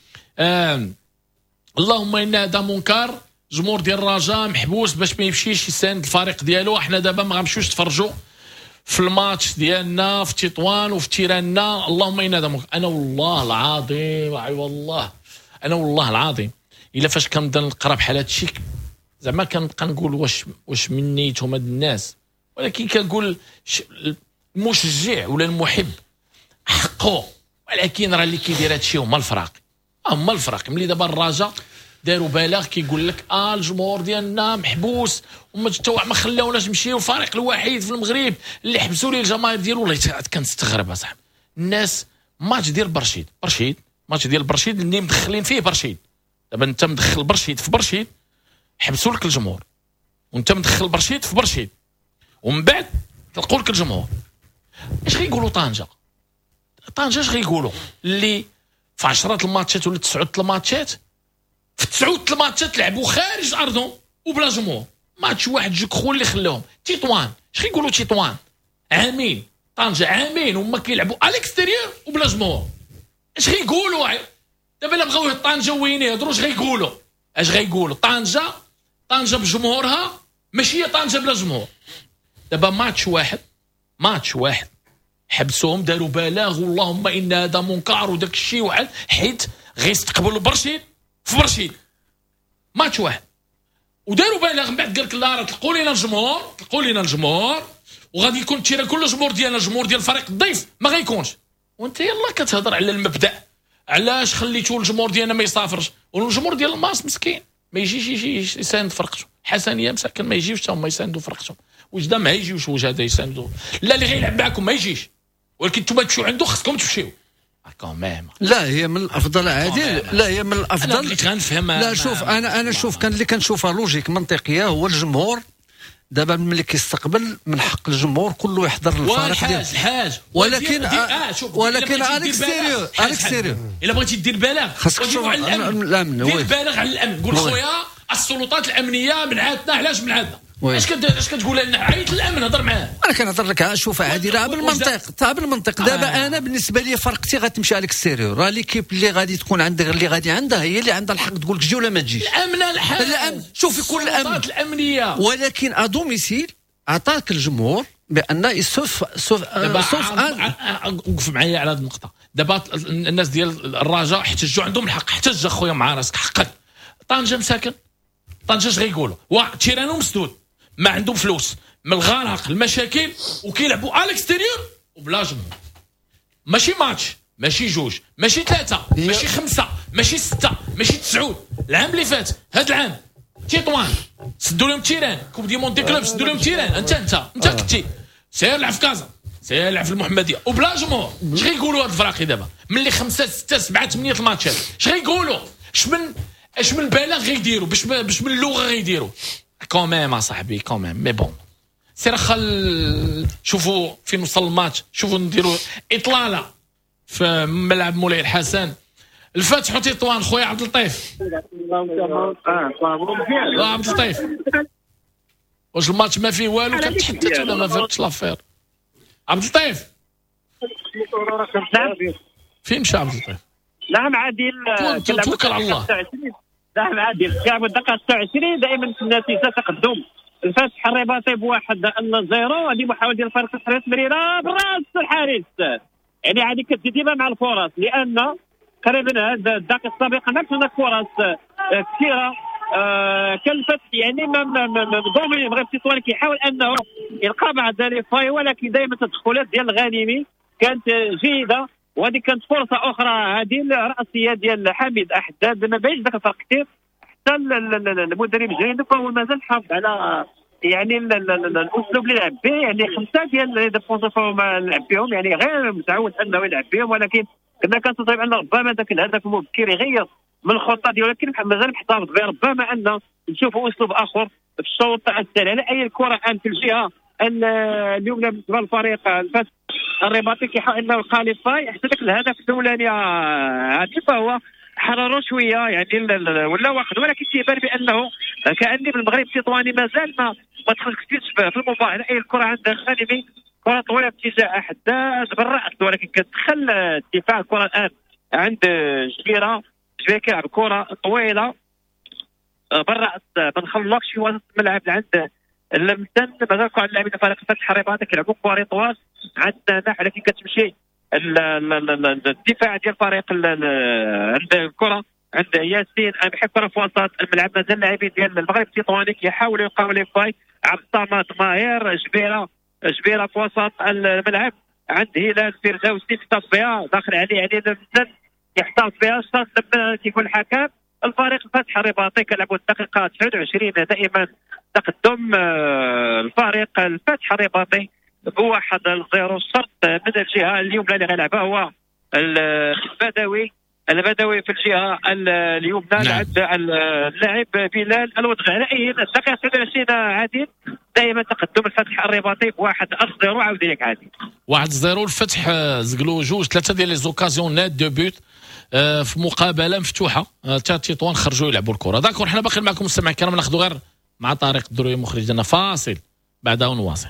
اللهم ان هذا منكر، جمهور ديال الرجاء محبوس باش ما يمشيش يساند الفريق ديالو. احنا دابا ما غنمشيوش نتفرجوا في الماتش ديالنا في تطوان وفي تيراننا. اللهم ان هذا منكر. انا والله العظيم اي والله انا والله العظيم الا فاش كنبدا نقرا بحال هذا الشيء زعما كنبقى نقول واش واش من نيتهم هاد الناس، ولكن كنقول المشجع ولا المحب حقه، ولكن راه اللي كيدير هذا الشيء هما الفراق، هما الفرق. ملي دابا الرجاء داروا بلاغ كيقول لك اه الجمهور ديالنا محبوس وما حتى ما خلاوناش نمشيو، الفريق الوحيد في المغرب اللي حبسوا ليه الجماهير ديالو. والله كنستغرب اصاحبي، الناس ماتش ديال برشيد برشيد ماتش ديال برشيد اللي مدخلين فيه برشيد. دابا انت مدخل برشيد في برشيد حبسوا لك الجمهور، وانت مدخل برشيد في برشيد، ومن بعد تلقوا لك الجمهور. اش غيقولوا طنجه؟ طنجه اش غيقولوا اللي في عشرة الماتشات ولا تسعة الماتشات، في تسعة الماتشات لعبوا خارج ارضهم وبلا جمهور، ماتش واحد جوج خو اللي خلاهم. تطوان اش غيقولوا؟ تطوان عامين، طنجه عامين وما كيلعبوا الاكستيريور وبلا جمهور. اش غيقولوا دابا؟ الا بغاو طنجه وين يهضروا اش غيقولوا؟ اش غيقولوا؟ طنجه طنجه بجمهورها ماشي هي طنجه بلا جمهور. دابا ماتش واحد ماتش واحد حبسوهم، داروا بلاغ اللهم ان هذا منكر وداك الشيء واحد، حيت غيستقبلوا برشيد في برشيد ماتش واحد، وداروا بلاغ. من بعد قال لك لا راه تلقوا لينا الجمهور تلقوا لينا الجمهور وغادي يكون التيران كله جمهور ديالنا، الجمهور ديال الفريق الضيف ما غيكونش، وانت يلا كتهضر على المبدا. علاش خليتوا الجمهور ديالنا ما يسافرش؟ والجمهور ديال الماس مسكين ما يجيش يجي يساند فرقته. حسنيه مساكن ما يجيوش حتى هما يساندوا فرقتهم. وجده ما يجيوش وجده يساندوا. لا اللي غيلعب معكم ما يجيش، ولكن نتوما تمشيو عنده خصكم تمشيو. كمان لا هي من الافضل عادل، لا هي من الافضل. انا بغيت غنفهم. لا شوف انا انا شوف كان اللي كنشوفها لوجيك منطقيه هو الجمهور دابا ملي كيستقبل من حق الجمهور كله يحضر الفريق ديال الحاج. ولكن آه شوف ولكن عليك سيريو عليك سيريو الا بغيتي دير بالغ خاصك تشوف على الامن. دير بالغ على الامن. قول خويا السلطات الامنيه من عادنا. علاش من عادنا؟ اش كدير اش كتقول لنا؟ عيط للامن هضر معاه. انا كنهضر لك شوف عادي راه بالمنطق تاع بالمنطق. دابا آه. انا بالنسبه لي فرقتي غتمشي عليك السيريو. راه ليكيب اللي غادي تكون عندك اللي غادي عندها هي اللي عندها الحق تقول لك جي ولا ما تجيش. الامن الحق الامن شوف يكون الامن السلطات الامنيه. ولكن ادوميسيل عطاك الجمهور بان سوف سوف سوف وقف معايا على هذه النقطه. دابا الناس ديال الرجاء احتجوا، عندهم الحق. احتج اخويا مع راسك حقا. طنجه مساكن، طنجه اش غيقولوا؟ وا تيرانو مسدود، ما عندهم فلوس، من الغرق المشاكل، وكيلعبوا على الاكستيريور وبلا جمهور. ماشي ماتش، ماشي جوج، ماشي ثلاثه، ماشي خمسه، ماشي سته، ماشي تسعود. العام اللي فات هذا العام تيطوان سدوا لهم تيران، كوب دي مونتي كلوب سدوا لهم تيران. انت انت انت كنتي سير لعب في كازا، سير لعب في المحمديه وبلا جمهور. اش غيقولوا هاد الفراقي دابا ملي خمسه سته سبعه ثمانيه الماتشات؟ اش غيقولوا؟ اش من اش من البلاغ غيديروا؟ باش باش من اللغه غيديروا؟ كوميم اصاحبي كوميم. مي بون سير خل شوفوا فين وصل الماتش، شوفوا نديروا اطلاله في ملعب مولاي الحسن الفتح وتطوان. خويا عبد اللطيف اه عبد اللطيف واش الماتش ما فيه والو كتحدث ولا ما فهمتش لافير؟ عبد اللطيف فين مشى عبد اللطيف؟ نعم عادل توكل على الله. نعم عادل كلعبوا الدقيقه ستة وعشرين دائما في النتيجه تقدم الفتح الرباطي بواحد زيرو. هذه محاوله ديال الفريق الحريص مريره بالراس الحارس. يعني عادي كتزيد ديما مع الفرص لان تقريبا هذا الدقيقه السابقه ما كانت فرص كثيره. آه كان الفتح يعني ضمني المغرب التطواني كيحاول انه يلقى بعض لي فاي، ولكن دائما التدخلات ديال الغانمي كانت جيده. وهذه كانت فرصه اخرى هذه الراسيه ديال حميد احداد. ما باينش ذاك الفرق كثير. حتى المدرب جريندو فهو مازال حافظ على يعني الاسلوب اللي لعب به. يعني خمسه ديال لي ديفونسور فهما لعب بهم، يعني غير متعود انه يلعب بهم، ولكن كنا كنتصيب ان ربما ذاك الهدف المبكر يغير من الخطه ديالو. ولكن مازال محتفظ به. ربما ان نشوفوا اسلوب اخر في الشوط الثاني على اي الكره الان في الجهه اليوم بالنسبه للفريق الفتح الرباطي كيحاول انه يلقى لي فاي. حتى ذاك الهدف الاولاني هذه فهو حرروا شويه يعني ولا واخد، ولكن تيبان بانه كاني بالمغرب التطواني مازال ما ما دخلش كثير في المباراه. على اي الكره عند الغانمي كره طويله باتجاه حداد بالراس، ولكن كتدخل الدفاع الكره الان عند جبيره. جبيره كيلعب كره طويله بالراس ما نخلوكش في وسط الملعب عند المتن. مازال عند لاعبين فريق الفتح الرباطي كيلعبوا كره طوال عندنا ناح، ولكن كتمشي الدفاع ديال الفريق عند الكره عند ياسين بحب كره في وسط الملعب. مازال اللاعبين ديال المغرب التطواني كيحاولوا يلقاو لي فاي. عبد الصمد ماهر جبيره جبيره في وسط الملعب عند هلال فردوسي احتفظ بها داخل عليه يعني المتن يحتفظ بها. الشوط لما كيكون الحكم الفريق الفتح الرباطي كلعبوا الدقيقه تسعة وعشرين دائما تقدم الفريق الفتح الرباطي بواحد الزيرو. الشرط من الجهه اليوم اللي غيلعبها هو البدوي البدوي في الجهه اليمنى. نعم. اللاعب بلال الودغي. على اي الدقيقه تسعة وعشرين عادل دائما تقدم الفتح الرباطي بواحد الزيرو. عاود لك عادل واحد الزيرو. الفتح زقلوا جوج ثلاثه ديال لي زوكازيون نات دو بوت في مقابله مفتوحه. حتى تطوان خرجوا يلعبوا الكره. داكور حنا باقيين معكم مستمعين الكرام. ناخذوا غير مع طارق الدروي مخرج ديالنا فاصل بعدها ونواصل.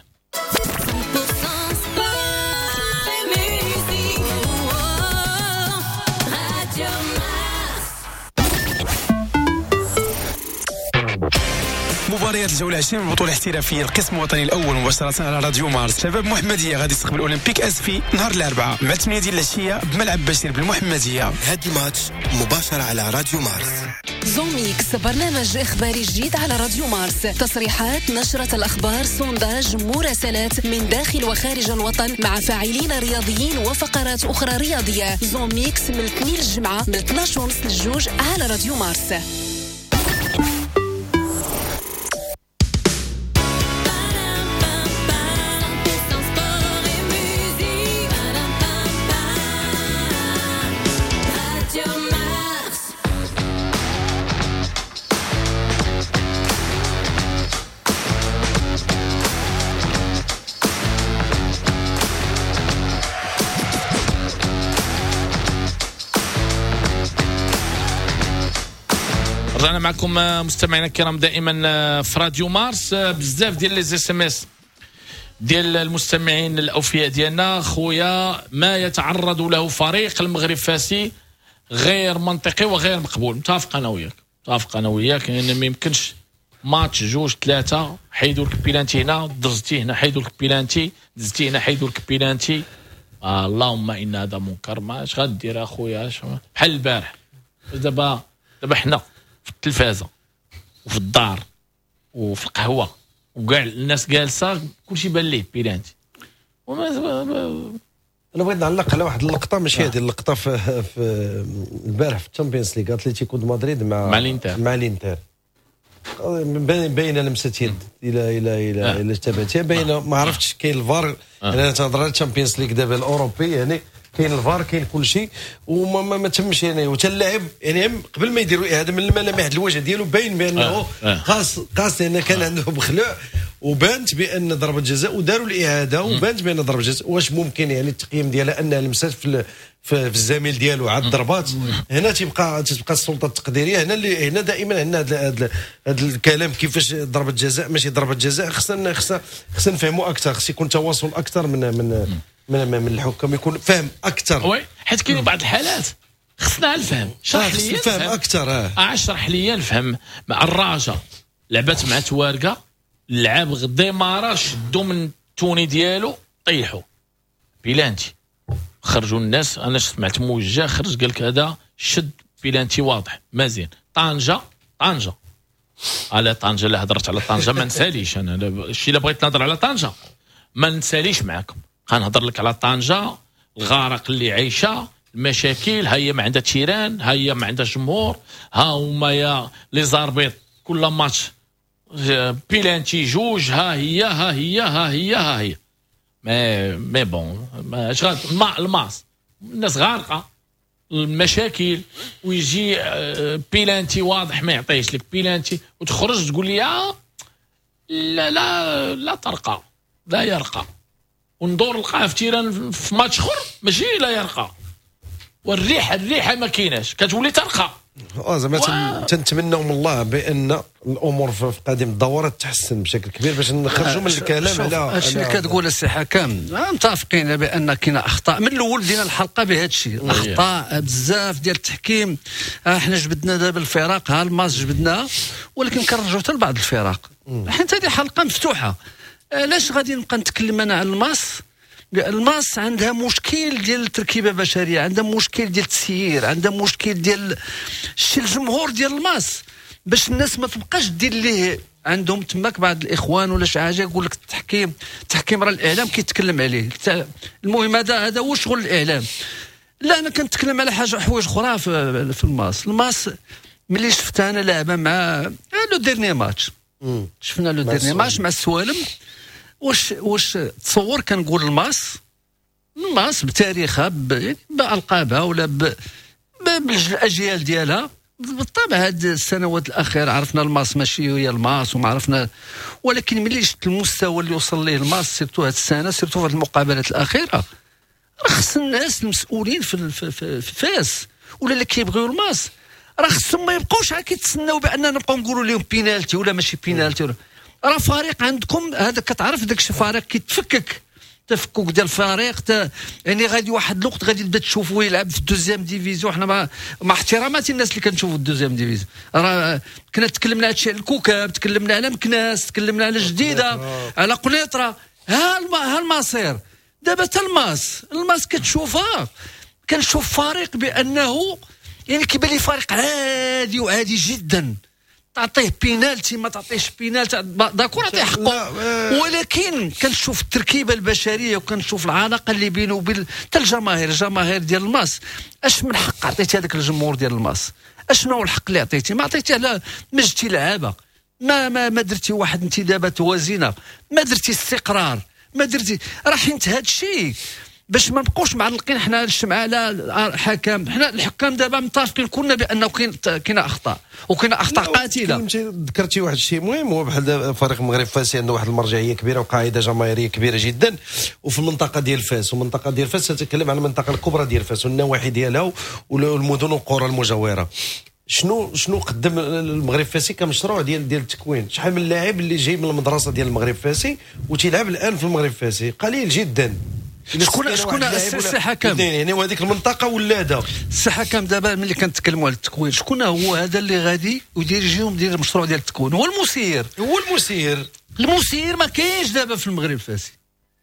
مباريات الجوله عشرين من البطوله الاحترافيه القسم الوطني الاول مباشره على راديو مارس. شباب محمديه غادي يستقبل اولمبيك اسفي نهار الاربعاء مع ثمانية ديال العشيه بملعب بشير بالمحمديه. هذا الماتش مباشره على راديو مارس. زوميكس برنامج اخباري جديد على راديو مارس. تصريحات، نشره الاخبار، سونداج، مراسلات من داخل وخارج الوطن مع فاعلين رياضيين وفقرات اخرى رياضيه. زوميكس من الاثنين للجمعه من اثناش ونص للجوج على راديو مارس. رجعنا معكم مستمعينا الكرام دائما في راديو مارس. بزاف ديال لي اس ام اس ديال المستمعين الاوفياء ديالنا. خويا ما يتعرض له فريق المغرب فاسي غير منطقي وغير مقبول. متفق انا وياك متفق انا وياك يعني ما يمكنش ماتش جوج ثلاثه حيدوا لك بيلانتي هنا دزتي هنا حيدوا لك بيلانتي دزتي هنا حيدوا لك بيلانتي. آه اللهم ان هذا منكر. ما اش غدير اخويا بحال البارح. دابا دابا حنا في التلفازه وفي الدار وفي القهوه وكاع الناس جالسه كلشي بان ليه بيلانتي. وما انا بغيت نعلق على واحد اللقطه ماشي هذه اللقطه في, في البارح في الشامبيونز ليغ اتلتيكو دو مدريد مع مع الانتر مع الانتر باينه لمسه يد الى الى الى الى اشتبهتها باينه. ما عرفتش كاين الفار. انا تنهضر على الشامبيونز ليغ دابا الاوروبي يعني كاين الفار كاين كل شيء وما ما, ما تمش يعني. وتا اللاعب يعني قبل ما يديروا اعاده من الملامح الوجه ديالو باين بانه خاص خاص لان كان عنده بخلوع وبانت بان ضربه جزاء وداروا الاعاده وبانت بان ضربه جزاء. واش ممكن يعني التقييم ديالها انها لمسات في في الزميل ديالو عاد الضربات؟ هنا تيبقى تبقى السلطه التقديريه. هنا اللي هنا دائما عندنا هذا هذا الكلام كيفاش ضربه جزاء ماشي ضربه جزاء. خصنا خصنا خصنا نفهموا اكثر. خص يكون تواصل اكثر من من من, من الحكام يكون فهم اكثر. وي حيت كاين بعض الحالات خصنا الفهم. شرح لي الفهم اكثر. اه اشرح لي الفهم. مع الراجه لعبت مع توارقه اللعاب غدي مارا شدوا من التوني ديالو طيحوا بيلانتي خرجوا الناس. انا سمعت موجه خرج قال لك هذا شد بيلانتي واضح مزيان. طنجه طنجه على طنجه اللي هضرت على طنجه ما نساليش انا الشيء اللي بغيت نهضر على طنجه ما نساليش معاكم. غنهضر لك على طنجه الغارق اللي عايشه المشاكل. ها هي ما عندها تيران ها هي ما عندها جمهور ها هما يا لي زاربيط كل ماتش بيلانتي جوج ها هي ها هي ها هي ها هي ما مي بون اش غاد الماس الناس غارقه المشاكل ويجي بيلانتي واضح ما يعطيش لك بيلانتي وتخرج تقول لي لا لا لا ترقى لا يرقى وندور نلقاه في تيران في ماتش اخر ماشي لا يرقى. والريحه الريحه ما كايناش كتولي ترقى. اه زعما تنتمنوا من الله بان الامور في قادم الدورات تحسن بشكل كبير باش نخرجوا من الكلام على الشيء اللي كتقول السي حكام. متفقين بان كاين اخطاء من الاول دينا الحلقه بهذا الشيء. اخطاء بزاف ديال التحكيم. احنا جبدنا دابا الفرق ها الماس جبدناها ولكن كنرجعوا حتى لبعض الفرق. حيت هذه حلقه مفتوحه. علاش غادي نبقى نتكلم انا على الماس؟ الماس عندها مشكل ديال التركيبه البشريه عندها مشكل ديال التسيير عندها مشكل ديال الشيء الجمهور ديال الماس باش الناس ما تبقاش دير ليه عندهم تماك بعض الاخوان ولا شي حاجه يقول لك التحكيم التحكيم راه الاعلام كيتكلم عليه. المهم هذا هذا هو شغل الاعلام. لا انا كنتكلم على حاجه حوايج اخرى في, في الماس. الماس ملي شفت انا لعبه مع لو ديرني ماتش شفنا لو ديرني ماتش مع السوالم واش واش تصور كنقول الماس الماس بتاريخها بألقابها ولا بالاجيال ديالها بالطبع. هاد السنوات الاخيره عرفنا الماس ماشي هي الماس وما عرفنا ولكن ملي شفت المستوى اللي وصل ليه الماس سيرتو هاد السنه سيرتو في المقابلات الاخيره راه خص الناس المسؤولين في في, في, في فاس ولا اللي كيبغيو الماس راه خصهم ما يبقاوش عا كيتسناو باننا نبقاو نقولوا لهم بينالتي ولا ماشي بينالتي. راه فريق عندكم هذا كتعرف داك الشيء فريق كيتفكك تفكك ديال الفريق ت... يعني غادي واحد الوقت غادي تبدا تشوفو يلعب في الدوزيام ديفيزيون. حنا مع, مع احترامات الناس اللي كنشوفوا الدوزيام ديفيزيون، راه كنا تكلمنا على هادشي، على الكوكب، تكلمنا على مكناس، تكلمنا على جديده، على قنيطره. ها الم... ها المصير دابا تا الماس الماس كتشوفها، كنشوف فريق بانه يعني كيبان لي فريق عادي وعادي جدا، تعطيه بينالتي ما تعطيهش بينالتي داكور عطيه حقه، ولكن كنشوف التركيبه البشريه وكنشوف العلاقه اللي بينه وبين حتى الجماهير الجماهير ديال الماس. اش من حق عطيتي هذاك الجمهور ديال الماس؟ اشنو هو الحق اللي عطيتي؟ ما عطيتيه لا مجدتي لعابه، ما ما ما درتي واحد انتدابات وازنه، ما درتي استقرار، ما درتي راه حيت هذا الشيء باش ما نبقوش معلقين حنا الشمعة على حكام. حنا الحكام دابا متفقين كلنا بانه كاين كاين اخطاء وكاين اخطاء قاتله. ذكرتي واحد الشيء مهم، هو بحال فريق المغرب فاس عنده واحد المرجعيه كبيره وقاعده جماهيريه كبيره جدا، وفي المنطقه ديال فاس، والمنطقه ديال فاس تتكلم على المنطقه الكبرى ديال فاس والنواحي ديالها والمدن والقرى المجاوره. شنو شنو قدم المغرب فاسي كمشروع ديال ديال التكوين؟ شحال من لاعب اللي جاي من المدرسه ديال المغرب فاسي وتيلعب الان في المغرب فاسي؟ قليل جدا. شكون شكون السي حكم يعني وهذيك المنطقه ولاده السي حكم دابا ملي كنتكلموا على التكوين، شكون هو هذا اللي غادي يديرجيهم ديال المشروع ديال التكوين؟ هو المسير هو المسير المسير ما كاينش دابا في المغرب الفاسي.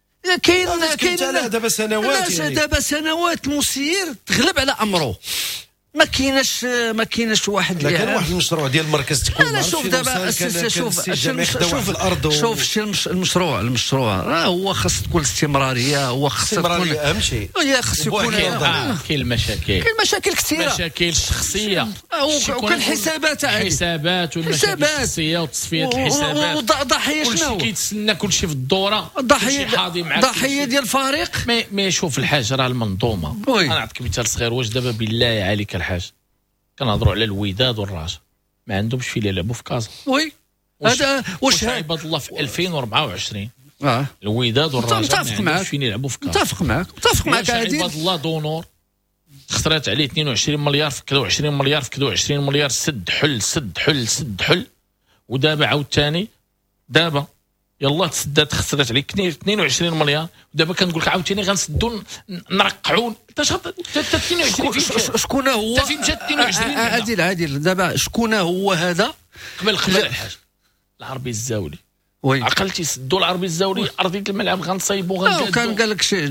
كاين كاين دابا سنوات يعني دابا سنوات المسير تغلب على امره، ما كايناش ما كايناش واحد اللي كان واحد المشروع ديال مركز تكوين. انا شوف دابا شوف شوف الارض شوف المشروع المشروع راه هو خاص تكون استمراريه، هو خاص تكون اهم شيء، هي خاص يكون كاين المشاكل كاين مشاكل كثيره، مشاكل شخصيه وكان حسابات عادي، حسابات والمشاكل الشخصيه وتصفيه الحسابات وضحيه شنو كلشي كيتسنى كلشي في الدوره، ضحيه ضحيه ديال الفريق. مي مي شوف الحاجه راه المنظومه. انا نعطيك مثال صغير، واش دابا بالله عليك الحاج كنهضروا على الوداد والرجاء ما عندهمش فين يلعبوا في كازا؟ وي هذا واش عباد الله في ألفين وأربعة وعشرين اه الوداد والرجاء متفق معك فين يلعبوا في كازا؟ متفق معك متفق معك عادي. عباد الله دونور خسرات عليه اثنين وعشرين مليار في كذا وعشرين مليار في كذا وعشرين مليار، سد حل سد حل سد حل، ودابا عاوتاني دابا يلا تسدات خسرات عليك اثنين وعشرين مليار، ودابا كنقول لك عاوتاني غنسدوا نرقعوا. انت اثنين وعشرين فين؟ شكون هو فين مشات اثنين وعشرين؟ عادل عادل دابا شكون هو هذا؟ قبل قبل الحاج العربي الزاولي، وي عقلتي سدوا العربي الزاولي ارضيه الملعب غنصايبوا غنقادوا. كان قال لك شي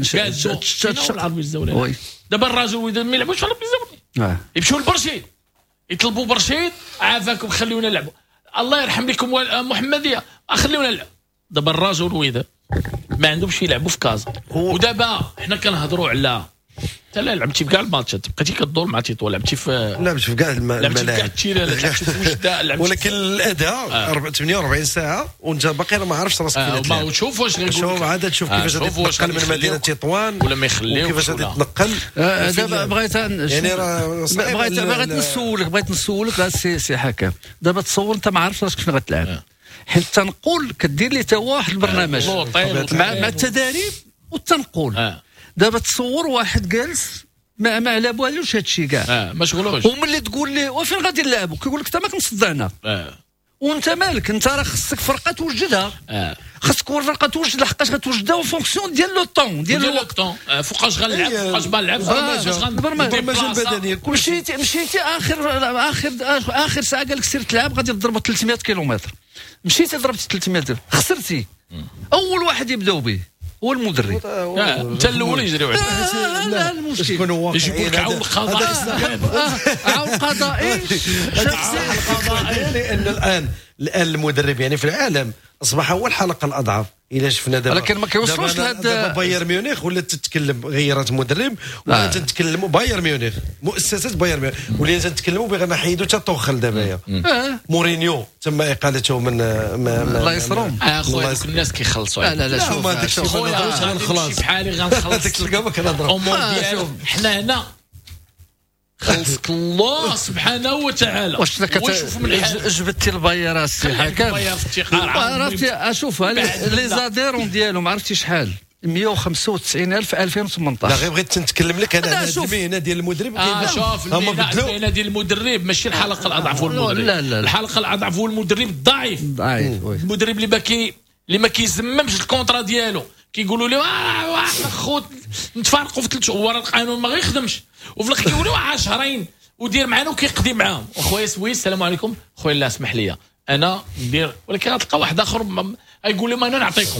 العربي الزاولي. دابا الراجل وليدات ما يلعبوش في العربي الزاولي، يمشيو لبرشيد يطلبوا برشيد، عافاكم خليونا نلعبوا، الله يرحم لكم محمديه خليونا نلعب. دابا الراجل والوليدات ما عندهمش يلعبوا في كازا، ودابا حنا كنهضروا على انت لا لعبتي في كاع الماتشات، بقيتي كدور مع تيطو، لعبتي في لعبتي في كاع الملاعب، لعبتي في كاع التيران، لعبتي في وجده، ولكن الاداء آه. ثمانية وأربعين ساعه وانت باقي ما عارفش راسك آه. فين تلعب. شوف واش غيقول شوف عاد تشوف كيفاش غادي تنقل من مدينه تطوان ولا ما يخليوش كيفاش غادي تنقل. آه دابا بغيت يعني راه بغيت بغيت نسولك بغيت نسولك السي سي حكم، دابا تصور انت ما عارفش راسك فين غتلعب، آه. حيت التنقل كدير لي تا واحد البرنامج آه. مع, مع التدريب والتنقل. آه. دابا تصور واحد جالس ما ما على بالوش هادشي كاع، اه ما شغلوش، وملي تقول ليه وفين غادي نلعبوا كيقول لك انت ما كنصدعنا، اه وانت مالك انت راه خصك فرقه توجدها، اه خصك فرقه توجد لحقاش غتوجدها فونكسيون ديال لو طون ديال الوقت، آه فوقاش غنلعب فوقاش غنلعب البرمجه البدنيه مشيتي مشيتي اخر اخر اخر ساعه قال لك سير تلعب غادي تضرب ثلاثمية كيلومتر، مشيتي ضربتي ثلاثمية خسرتي. اول واحد يبداو به هو المدرب، انت الاول يجريو عليك. لا المشكل شكون هو يجيبوا لك عون قضائي، عون قضائي شخصي، لان الان الان المدرب يعني في العالم اصبح هو الحلقه الاضعف. الى شفنا دابا ولكن ما كيوصلوش لهذا. بايرن ميونخ ولات تتكلم غيرت مدرب، ولا تتكلموا بايرن ميونخ مؤسسات بايرن ميونخ ولات تتكلموا بغير ما حيدوا حتى توخل دابا. مورينيو تم اقالته من الله يسرهم اخويا الناس كيخلصوا. لا لا لا شوف هذاك الشيء خلاص بحالي غنخلص الامور ديالو. حنا هنا خلصك الله سبحانه وتعالى. واش ونشوف من جبدتي البايره السي حكم عرفتي اشوف لي زاديرون ديالهم عرفتي شحال مية وخمسة وتسعين ألف ألفين وثمنطاش. لا غير بغيت نتكلم لك انا على المهنه ديال المدرب. اه شوف المهنه ديال المدرب ماشي الحلقه الاضعف هو المدرب. لا لا الحلقه الاضعف هو المدرب الضعيف. ضعيف المدرب اللي باكي اللي ما كيزممش الكونترا ديالو، كيقولوا لي واه خو نتفارقوا في ثلاث شهور القانون ما غيخدمش وفي الاخر كيقولوا واه شهرين ودير معنا وكيقضي معاهم. اخويا سويس السلام عليكم خويا لا اسمح لي انا ندير ولكن غتلقى واحد اخر يقول لي ما انا نعطيكم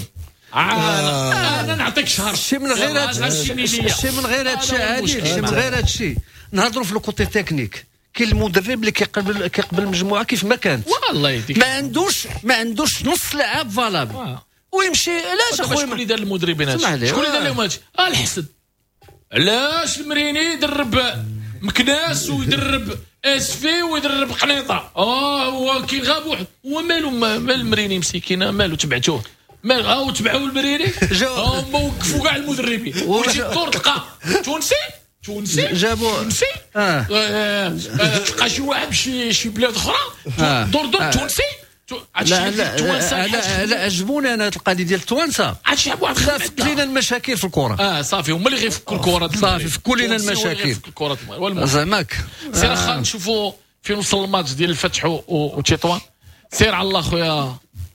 آه انا نعطيك شهر شي من غير هذا شي من غير هذا الشيء عادي شي من غير هذا الشيء نهضروا في الكوتي تكنيك. كاين المدرب اللي كيقبل كيقبل المجموعه كيف ما كانت والله يديك ما عندوش ما عندوش نص لعاب فالابل ويمشي. علاش اخويا شكون اللي دار المدربين هادشي شكون اللي دار لهم هادشي اه الحسد. علاش المريني يدرب مكناس ويدرب اسفي ويدرب قنيطه اه هو كيغاب واحد هو مالو مال المريني مسكين مالو تبعتوه مال ها تبعوا المريني هما وقفوا كاع المدربين وجي الدور تلقى تونسي تونسي جابوا تونسي تلقى شي واحد شي شي بلاد اخرى دور دور تونسي. لا لا لا عجبوني انا هاد القضيه ديال التوانسه هادشي واحد فك لينا المشاكل في الكره. اه صافي هما اللي غيفكوا الكره صافي فكوا لينا المشاكل زعماك. سير اخا نشوفوا فين وصل الماتش ديال الفتح وتطوان. سير على الله خويا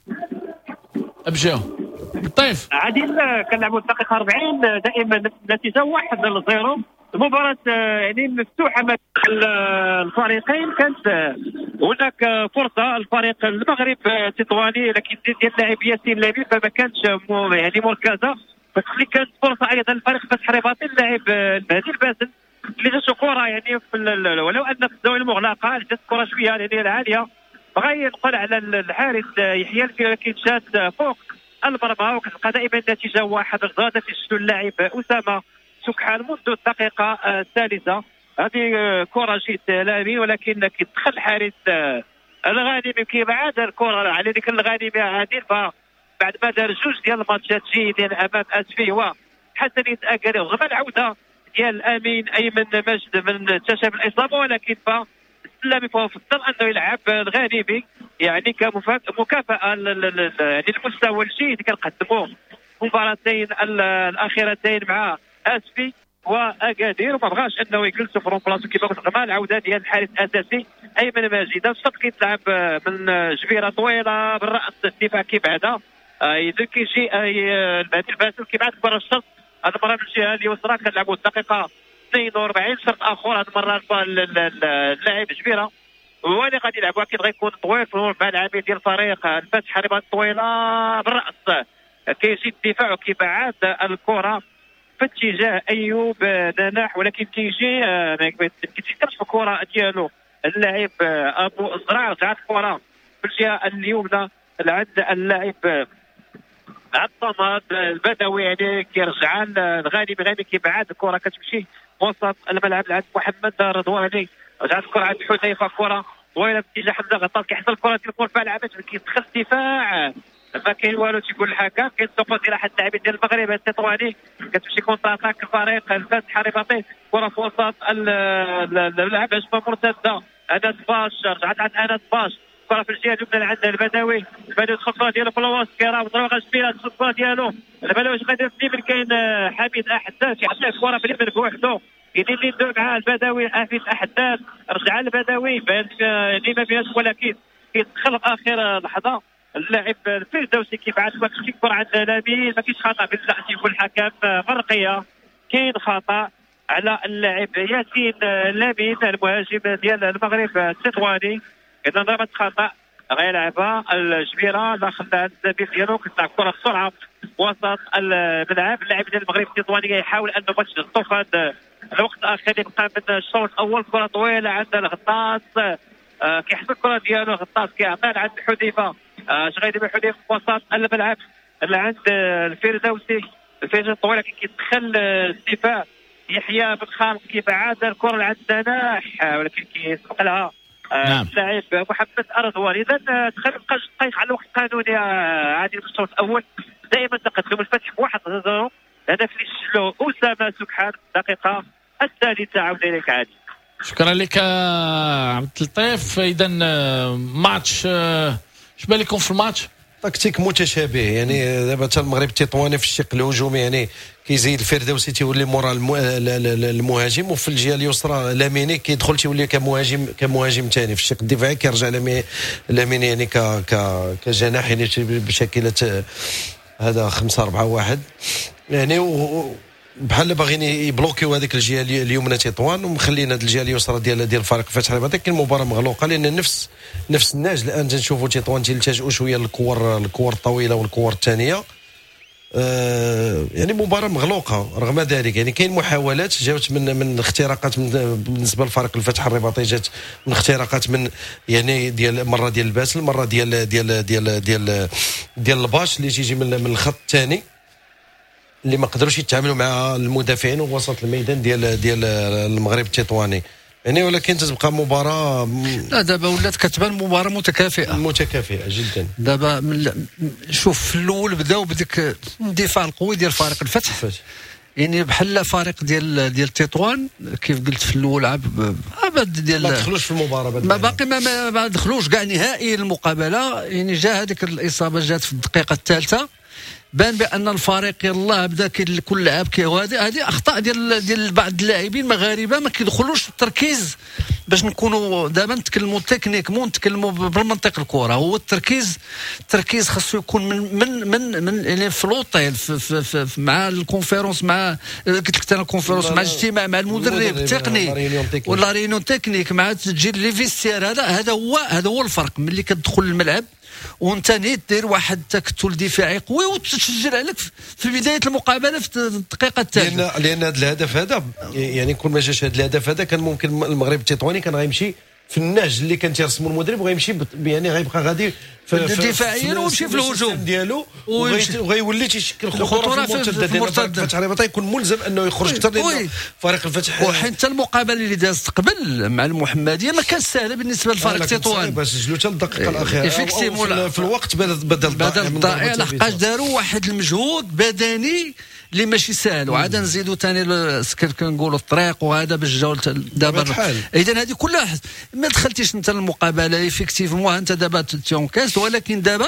ابجاو بالطيف عادل كنلعبوا الدقيقه أربعين دائما نتيجه واحد للزيرو. المباراة يعني مفتوحة ما بين الفريقين. كانت هناك فرصة الفريق المغرب التطواني لكن ديال اللاعب ياسين لبيب فما كانتش يعني مركزة. فاللي كانت فرصة أيضا الفريق فتح رباطي اللاعب المهدي الباسل اللي جات كرة يعني في ولو أن في الزاوية المغلقة جات كرة شوية يعني العالية بغا يدخل على الحارس يحيى الفي ولكن جات فوق المرمى وكتبقى دائما النتيجة واحد غادة تسجل اللاعب أسامة سكحان منذ الدقيقة الثالثة. هذه كرة جيت لامين ولكن كيدخل الحارس الغانمي كيبعد الكرة على ديك الغانمي عادل بعد ما دار جوج ديال الماتشات جيدين امام اسفي وحسن يتاكد رغم العودة ديال امين ايمن مجد من تشابه الاصابة ولكن فالسلامي فضل انه يلعب الغانمي يعني كمكافأة يعني المستوى الجيد كنقدموه المباراتين الاخيرتين مع اسفي واكادير وما بغاش انه يجلسوا في رومبلاسو كيما قلت مع العوده ديال الحارس الاساسي ايمن ماجد. الشوط كيتلعب من جبيره طويله بالراس الدفاع كيبعدها اذا كيجي المهدي الباسل كيبعد برا الشوط هذه المره من الجهه اليسرى كنلعبوا الدقيقه اثنين وأربعين شوط اخر هذه المره اللاعب جبيره هو اللي غادي يلعبوا اكيد غيكون طويل في الملعب العامل ديال الفريق الفتح رباط طويله بالراس كيجي الدفاع وكيبعد الكره في اتجاه ايوب نناح ولكن كيجي ما كيتفكرش في الكره ديالو اللاعب ابو الزرع رجعت الكره في الجهه اليمنى لعند اللاعب الطماط البدوي يعني كيرجع الغانمي غانمي كيبعد الكره كتمشي وسط الملعب لعند محمد رضواني رجعت الكره عند حذيفه كره طويله في اتجاه حمزه غطاس كيحصل الكره ديال الكره لعبات كيدخل الدفاع ما كاين والو تيقول الحكم كاين توقف ديال احد اللاعبين ديال المغرب التطواني كتمشي كونتر اتاك الفريق الفتح رباطي كره في وسط اللعب هجمه مرتده انس باش رجعت عند انس باش كره في الجهه اليمنى عند البدوي البدوي دخل الكره ديالو في الوسط كيرا بطريقه جميله دخل الكره ديالو البدوي اش غادي يدير كاين حميد احداث يعطيه الكره في اليمين بوحده يدير لي دو مع البدوي حفيد احداث رجع البدوي بان اللي ما فيهاش ولكن كيدخل في اخر لحظه اللاعب الفردوسي كيبعث واحد الكره عند لامين ما كاينش خطا بالله تيقول الحكم فرقيه كاين خطا على اللاعب ياسين لامين المهاجم ديال المغرب التطواني اذا ضربه خطا غيلعبها الجبيره داخل الزبيب ديالو كتلعب كره بسرعه وسط الملعب اللاعب ديال المغرب التطواني يحاول انه باش يصطف هذا الوقت الاخير يبقى من الشوط الاول كره طويله عند الغطاس آه كيحسب الكره ديالو غطاس كيعطيها عند حذيفه اش غادي يدير حذيفه في وسط الملعب اللي عند الفردوسي الفردوسي الطويله كيدخل الدفاع يحيى بن خالد كيبعد الكره اللي عند نناح ولكن كيسبق لها نعم. اللاعب محمد رضوان. اذا دخل بقى دقائق على الوقت القانوني عادي في الشوط الاول دائما تقدم الفتح بواحد صفر هدف اللي سجلوه اسامه سبحان الدقيقه الثالثه. عاود اليك عادي. شكرا لك عبد اللطيف. اذا ماتش اش بان لكم في الماتش؟ تكتيك متشابه يعني دابا حتى المغرب التطواني في الشق الهجومي يعني كيزيد الفردوسي تيولي مورا المهاجم وفي الجهه اليسرى لاميني كيدخل تيولي كمهاجم كمهاجم ثاني في الشق الدفاعي كيرجع لاميني يعني ك ك كجناح يعني بشكل هذا خمسة أربعة واحد يعني و... بحال باغيين يبلوكيو هذيك الجهه اليمنى تطوان ومخلينا هذه الجهه اليسرى ديال ديال الفريق فتح الرباطي. كاين مباراه مغلوقه لان نفس نفس الناس الان تنشوفوا تطوان تلتجئوا شويه للكور الكور الطويله والكور الثانيه. آه يعني مباراه مغلوقه. رغم ذلك يعني كاين محاولات جاوت من من اختراقات من بالنسبه للفريق الفتح الرباطي، جات من اختراقات من يعني ديال مره ديال الباسل، مره ديال ديال ديال ديال ديال الباش اللي تيجي من من الخط الثاني اللي ما قدروش يتعاملوا مع المدافعين ووسط الميدان ديال ديال المغرب التطواني يعني. ولكن تتبقى مباراه لا دابا ولات كتبان مباراه متكافئه متكافئه جدا. دابا من شوف في الاول بداو بديك الدفاع القوي ديال فريق الفتح يعني بحال فريق ديال ديال تطوان كيف قلت في الاول عب ابد ديال ما دخلوش في المباراه ما باقي ما, ما دخلوش كاع نهائي المقابله يعني. جا هذيك الاصابه جات في الدقيقه الثالثه، بان بان الفريق يلاه بدا كل لاعب كي هذه هذه اخطاء ديال ديال بعض اللاعبين المغاربه ما كيدخلوش في التركيز باش نكونوا دابا نتكلموا تكنيك مو نتكلموا بالمنطق الكره. هو التركيز التركيز خاصو يكون من من من, من يعني في لوطيل في, في, في, في مع الكونفيرونس مع قلت لك انا الكونفيرونس مع الاجتماع مع المدرب التقني ولا ريونيون تكنيك مع تسجيل لي فيستير. هذا هذا هو هذا هو الفرق ملي كتدخل الملعب وانت نيت دير واحد تكتل دفاعي قوي وتسجل عليك في بدايه المقابله في الدقيقه الثالثه. لان لان هذا الهدف هذا يعني كل ما جاش هذا الهدف هذا كان ممكن المغرب التطواني كان غيمشي في النهج اللي كان تيرسمو المدرب وغيمشي يعني غيبقى غادي دفاعيا ويمشي في الهجوم ديالو وغيولي تيشكل خطوره في المرتده. فتح الرباطي يكون ملزم انه يخرج اكثر لان فريق الفتح وحتى المقابله اللي دازت قبل مع المحمديه ما كانت سهله بالنسبه لفريق تطوان باش سجلوا حتى الدقيقه الاخيره في الوقت بدل بدل الضائع لحقاش داروا واحد المجهود بدني اللي ماشي سهل. وعاد نزيدوا ثاني كنقولوا الطريق وهذا باش جاو دابا. اذا هذه كلها ما دخلتيش انت المقابله افيكتيفمون انت دابا تيونكاس، ولكن دابا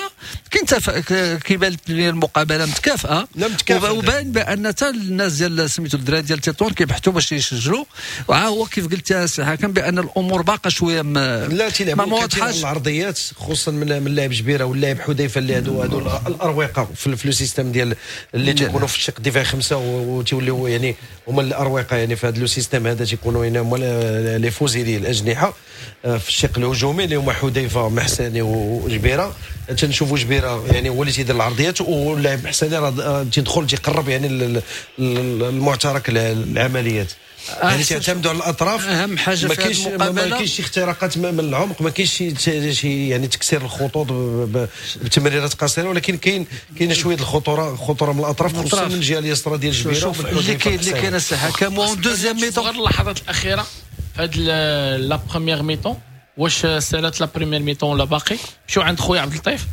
كاين كيبان لي المقابله متكافئه وبان بان حتى الناس ديال سميتو الدراري ديال تطوان كيبحثوا باش يسجلوا. وها هو كيف قلت يا سي حكم بان الامور باقا شويه ما لا تيلعبوا واضحاش العرضيات خصوصا من من اللاعب جبيره واللاعب حذيفه اللي هادو هادو الاروقه في, في السيستم ديال اللي تيكونوا في الشق دفاع خمسه وتوليو يعني هما الاروقه يعني في هذا لو سيستم هذا تيكونوا هنا هما لي فوزيلي الاجنحه في الشق الهجومي اللي هما حذيفه محساني وجبيره. تنشوفوا جبيره يعني هو اللي تيدير العرضيات واللاعب محساني راه تيدخل تيقرب يعني المعترك العمليات يعني تعتمدوا على الاطراف. اهم حاجه ما كاينش ما كاينش شي اختراقات من العمق، ما كاينش شي يعني تكسير الخطوط بتمريرات قصيره، ولكن كاين كاين شويه الخطوره خطوره من الاطراف خصوصا من الجهه اليسرى ديال جبيره اللي كاين اللي كاين الساحه كمون دوزيام ميطون. غير اللحظات الاخيره هاد لا بروميير ميطون واش سالات لا بروميير ميطون ولا باقي؟ مشيو عند خويا عبد اللطيف.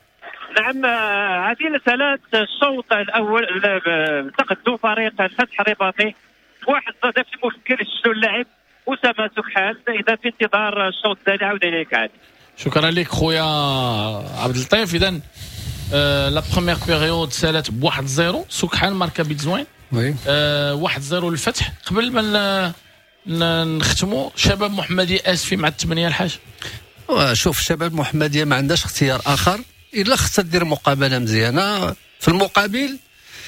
نعم هذه سالات الشوط الاول تقدم فريق الفتح الرباطي واحد هدف مشكل يسجلوا اللاعب اسامه سكحان. اذا في انتظار الشوط الثاني عاود اليك عادي. شكرا لك خويا عبد اللطيف. اذا آه لا بروميير بيريود سالات بواحد زيرو، سكحان ماركا بيت زوين وي آه واحد زيرو للفتح. قبل ما نختموا شباب محمديه اسفي مع الثمانيه الحاج. شوف شباب محمديه ما عندهاش اختيار اخر الا خصها دير مقابله مزيانه. في المقابل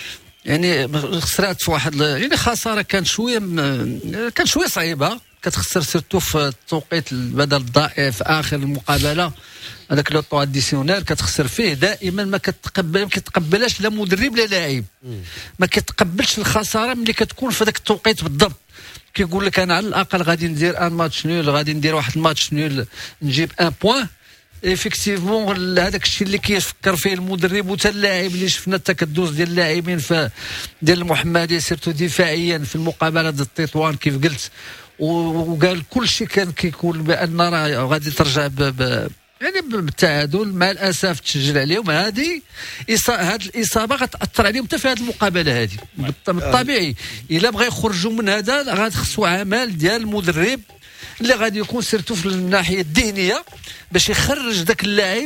يعني خسرات في واحد يعني خساره كان شويه كان شويه صعيبه، كتخسر سيرتو في التوقيت البدل الضائع في اخر المقابله هذاك لو طو اديسيونيل كتخسر فيه. دائما ما كتقبل ما كيتقبلهاش لا مدرب لا لاعب، ما كيتقبلش الخساره ملي كتكون في ذاك التوقيت بالضبط. كيقول لك انا على الاقل غادي ندير ان ماتش نول، غادي ندير واحد الماتش نول نجيب ان بوين. ايفيكتيفمون هذاك الشيء اللي كيفكر فيه المدرب وتا اللاعب اللي شفنا التكدس ديال اللاعبين في ديال المحمديه سيرتو دفاعيا في المقابله ضد تطوان كيف قلت. وقال كل شيء كان كيقول بان راه غادي ترجع ب, ب يعني بالتعادل. مع الاسف تسجل عليهم. هذه هذه الاصابه غتاثر عليهم حتى في هذه المقابله هذه بالطبيعي. الا بغى يخرجوا من هذا غادي خصو عمل ديال المدرب اللي غادي يكون سيرتو في الناحيه الذهنيه باش يخرج ذاك اللاعب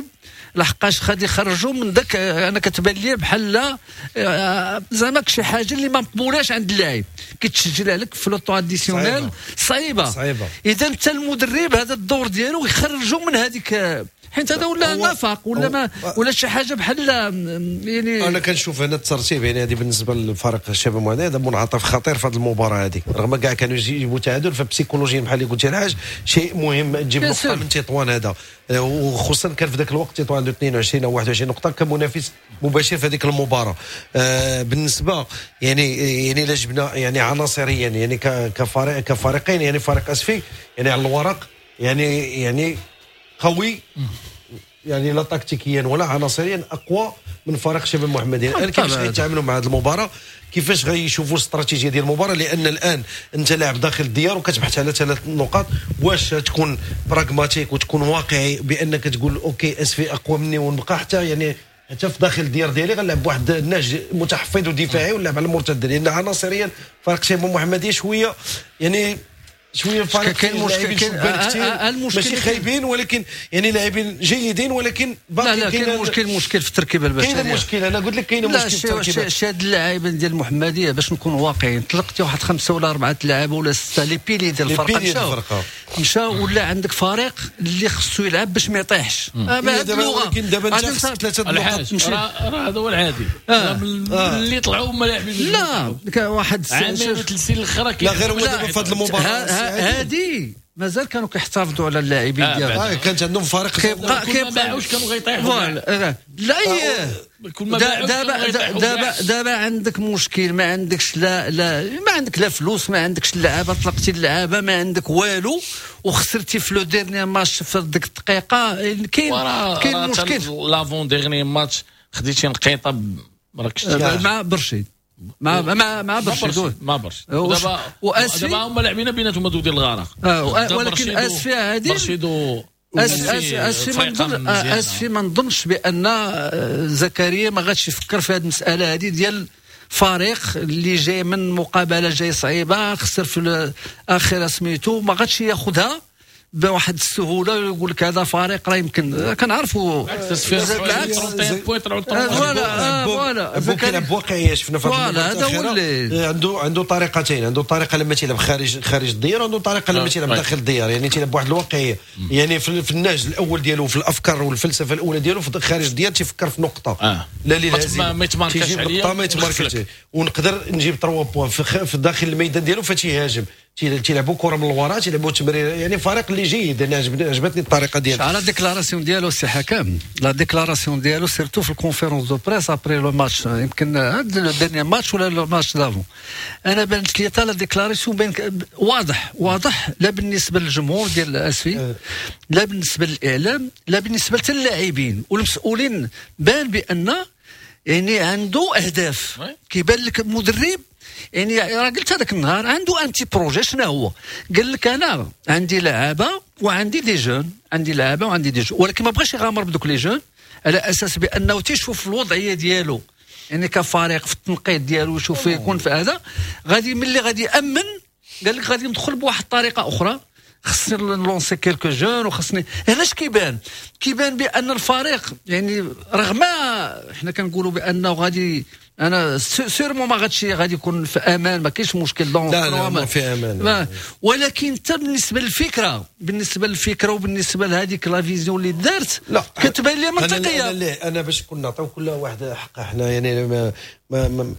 لحقاش غادي يخرجوا من داك. انا كتبان لي بحال زعما شي حاجه اللي ما مقبولاش عند اللاعب كيتسجل عليك في لو طون اديسيونيل صعيبه, صعيبة. اذا حتى المدرب هذا الدور ديالو يخرجوا من هذيك، حيت هذا ولا نفاق ولا ما ولا شي حاجه بحال يعني. انا كنشوف هنا الترتيب يعني هذه بالنسبه للفريق الشباب المعدي هذا منعطف خطير في هذه المباراه هذه، رغم كاع كانوا يجيبوا تعادل فبسيكولوجيا بحال اللي قلت الحاج شيء مهم تجيب نقطه من تطوان هذا، وخصوصا كان في ذاك الوقت تطوان عنده اثنين وعشرين او واحد وعشرين نقطه كمنافس مباشر في هذيك المباراه. آه بالنسبه يعني يعني الا جبنا يعني عناصريا يعني كفريق كفريقين يعني فريق اسفي يعني على الورق يعني يعني قوي يعني لا تكتيكيا ولا عناصريا اقوى من فريق شباب المحمديه. الان كيفاش غيتعاملوا مع هذه المباراه، كيفاش غيشوفوا الاستراتيجيه ديال المباراه، لان الان انت لاعب داخل الديار وكتبحث على ثلاث نقاط، واش تكون براغماتيك وتكون واقعي بانك تقول اوكي اسفي اقوى مني ونبقى حتى يعني حتى في داخل الديار ديالي غنلعب واحد النهج متحفظ ودفاعي ونلعب على المرتد، لان عناصريا فريق شباب المحمديه شويه يعني شويه فرق. كاين مشكل كاين ماشي خايبين ولكن يعني لاعبين جيدين ولكن باقي. لا لا كاين مشكل مشكل في التركيبه البشريه. كاين مشكل انا قلت لك كاين مشكل في التركيبه. شي هاد اللاعبين ديال المحمديه باش نكونوا واقعيين طلقتي واحد خمسه ولا اربعه لعابه ولا سته لي بيلي ديال الفرقه مشاو مشاو ولا عندك فريق اللي خصو يلعب باش ما يطيحش. هذه اللغه ولكن دابا انت خصك ثلاثه نقاط. راه هذا هو العادي اللي طلعوا هما لاعبين. لا واحد ثلاثين الاخرى لا غير هو دابا في هذه المباراه هذه مازال كانوا كيحتفظوا على اللاعبين آه ديالهم. آه كانت عندهم فريق كيبقى كيبقى ما باعوش كانوا غيطيحوا. لا دابا دابا دابا عندك مشكل، ما عندكش لا لا ما عندك لا فلوس، ما عندكش اللعابه، طلقتي اللعابه، ما عندك والو وخسرتي في لو ديرني ماتش في ديك الدقيقه. كاين كاين مشكل. لافون ديرني ماتش خديتي نقيطه مراكش مع برشيد ما ما ما برشيد ما برشيد دابا دابا هما لاعبين بيناتهم دو ديال الغرق. ولكن اسفي هذه برشيد اسفي ما نظن اسفي ما نظنش بان زكريا ما غاديش يفكر في هذه المساله هذه ديال فريق اللي جاي من مقابله جاي صعيبه خسر في الاخيره سميتو، ما غاديش ياخذها بواحد السهوله ويقول لك هذا فريق راه يمكن كنعرفوا بالعكس فوالا فوالا كيلعب واقعيه. شفنا في هذا هو اللي عنده عنده طريقتين، عنده طريقه لما تيلعب خارج خارج الديار وعنده طريقه لما تيلعب داخل الديار، يعني تيلعب واحد الواقعيه يعني في, في النهج الاول ديالو في الافكار والفلسفه الاولى ديالو في خارج الديار تيفكر في نقطه آه. لا اللي لازم ما يتماركاش عليا ما يتماركاش ونقدر نجيب ثلاثة بوان في داخل الميدان ديالو فتيهاجم تيلعبوا كره من الوراء تيلعبوا تمرير يعني فريق اللي جيد. انا عجبتني الطريقه ديالو. على ديكلاراسيون ديالو سي حكام لا ديكلاراسيون ديالو سيرتو في الكونفيرونس دو بريس ابري لو ماتش يمكن هذا لو ديرني ماتش ولا لو ماتش دافون انا بانت لي حتى لا ديكلاراسيون بين واضح واضح لا بالنسبه للجمهور ديال الاسفي لا بالنسبه للاعلام لا بالنسبه حتى للاعبين والمسؤولين بان بان يعني عنده اهداف. كيبان لك مدرب يعني راه قلت هذاك النهار عنده انتي بروجي. شنو هو؟ قال لك انا عندي لعابه وعندي دي جون، عندي لعابه وعندي دي جون، ولكن ما بغاش يغامر بدوك لي جون على اساس بانه تيشوف الوضعيه ديالو يعني كفريق في التنقيط ديالو يشوف يكون في هذا غادي ملي غادي يامن. قال لك غادي ندخل بواحد الطريقه اخرى، خصني نلونسي كيلكو جون وخصني. علاش كيبان كيبان بان الفريق يعني رغم حنا كنقولوا بانه غادي انا سيرمون ما غاديش غادي يكون في امان، ما كاينش مشكل دونك لا لا ما في امان، ولكن حتى بالنسبه للفكره بالنسبه للفكره وبالنسبه لهذيك لا فيزيون اللي دارت كتبان لي منطقيه. انا انا, أنا باش كنا نعطيو كل واحد حقه حنا يعني ما, ما, ما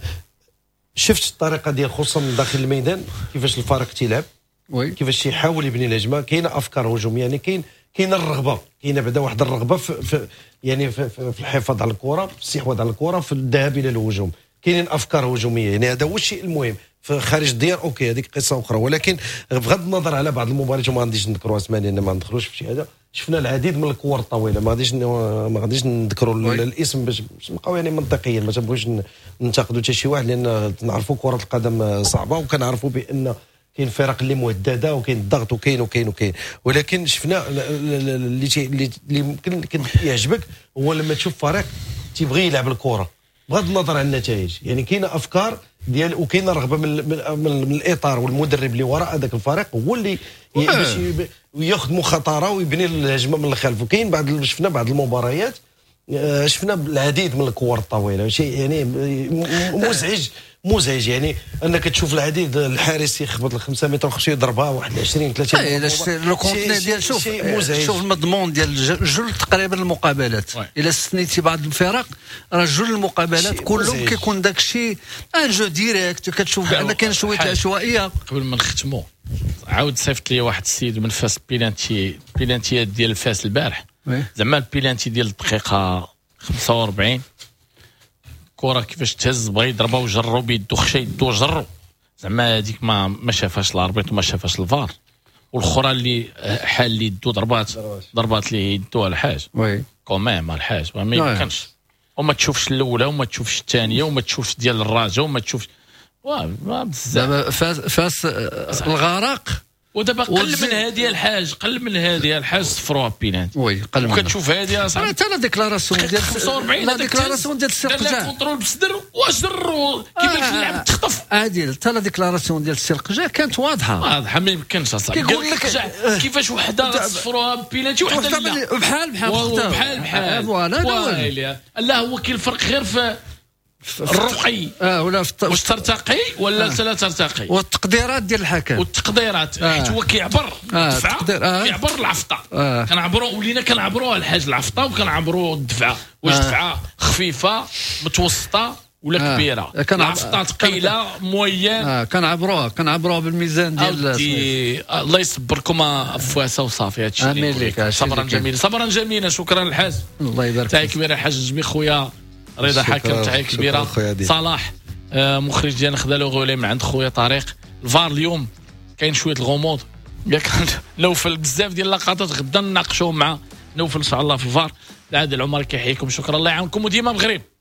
شفت الطريقه ديال خصوصا من داخل الميدان كيفاش الفريق تيلعب كيفاش يحاول يبني الهجمه. كاينه افكار هجوميه يعني كاين كاينه الرغبه كاينه بعدا واحد الرغبه في, في يعني في, في الحفاظ على الكره في الاستحواذ على الكره في الذهاب الى الهجوم. كاينين افكار هجوميه يعني هذا هو الشيء المهم. في خارج الديار اوكي هذيك قصه اخرى، ولكن بغض النظر على بعض المباريات وما غاديش نذكروا اسماء لان ما ندخلوش في شي هذا. شفنا العديد من الكور الطويله ما غاديش ما غاديش نذكروا الاسم باش نبقاو يعني منطقيا ما تبغوش ننتقدوا حتى شي واحد لان نعرفوا كره القدم صعبه وكنعرفوا بان كاين فرق اللي مهدده وكاين الضغط وكاين وكاين وكاين ولكن شفنا اللي اللي يمكن يعجبك هو لما تشوف فريق تيبغي يلعب الكره بغض النظر عن النتائج. يعني كاينه افكار ديال وكاينه رغبه من, من, من, من الاطار والمدرب اللي وراء هذاك الفريق هو اللي باش ياخذ مخاطره ويبني الهجمه من الخلف. وكاين بعض شفنا بعض المباريات شفنا العديد من الكور الطويله، شيء يعني مزعج مزعج يعني انك تشوف العديد الحارس يخبط ل خمسة متر وخصو يضربها واحد عشرين ثلاثين. اي لو كونتني ديال شوف شوف المضمون ديال جل تقريبا المقابلات الا استثنيتي بعض الفرق راه جل المقابلات كلهم كيكون داك الشيء ان جو ديريكت، كتشوف بان كاين شويه عشوائيه. قبل ما نختموا عاود صيفط لي واحد السيد من فاس بيلانتي بيلانتيات ديال فاس البارح، زعما البيلانتي ديال الدقيقه خمسة وأربعين كره كيفاش تهز بغا يضربها وجرو بيدو خشى يدو جرو، زعما هذيك ما ما شافهاش الاربيط وما شافهاش الفار. والاخرى اللي حال اللي يدو ضربات ضربات اللي يدوها الحاج وي كومام الحاج ما يمكنش، وما تشوفش الاولى وما تشوفش الثانيه وما تشوفش ديال الرجاء وما تشوفش واه بزاف فاس فاس الغرق. ودابا قل من هذه الحاج قل من هذه الحاج صفروها بينات وي قل منها. وكتشوف هذه اصاحبي حتى لا ديكلاراسيون ديال خمسة وأربعين لا ديكلاراسيون ديال السي القجاع كونترول بصدر وجر كيفاش اللعب تخطف عادل. حتى لا ديكلاراسيون ديال السي القجاع كانت واضحه واضحه ما يمكنش اصاحبي. كيقول لك كيفاش وحده صفروها بينات وحده لا بحال بحال بحال بحال فوالا. لا هو كاين الفرق غير في الرقي اه ولا واش ترتقي ولا آه. لا ترتقي والتقديرات ديال الحكم والتقديرات آه. حيت هو كيعبر آه. الدفعه آه. كيعبر العفطه آه. كنعبروا ولينا كنعبروها الحاج العفطه وكنعبروا الدفعه واش آه. دفعه خفيفه متوسطه ولا آه. كبيره العفطه ثقيله موين اه كنعبروها كنعبروها بالميزان ديال الله يصبركم افواسه وصافي هادشي اللي صبرا جميلا صبرا جميلا. شكرا الحاج الله يبارك فيك. تحيه كبيره الحاج جميل خويا رضا حاكم، تحيه كبيره. صلاح آه مخرج ديالنا خدا له غولي من عند خويا طارق. الفار اليوم كاين شويه الغموض ياك نوفل بزاف ديال اللقطات غدا نناقشوهم مع نوفل ان شاء الله في الفار. عادل العمر كيحييكم، شكرا الله يعاونكم وديما مغرب.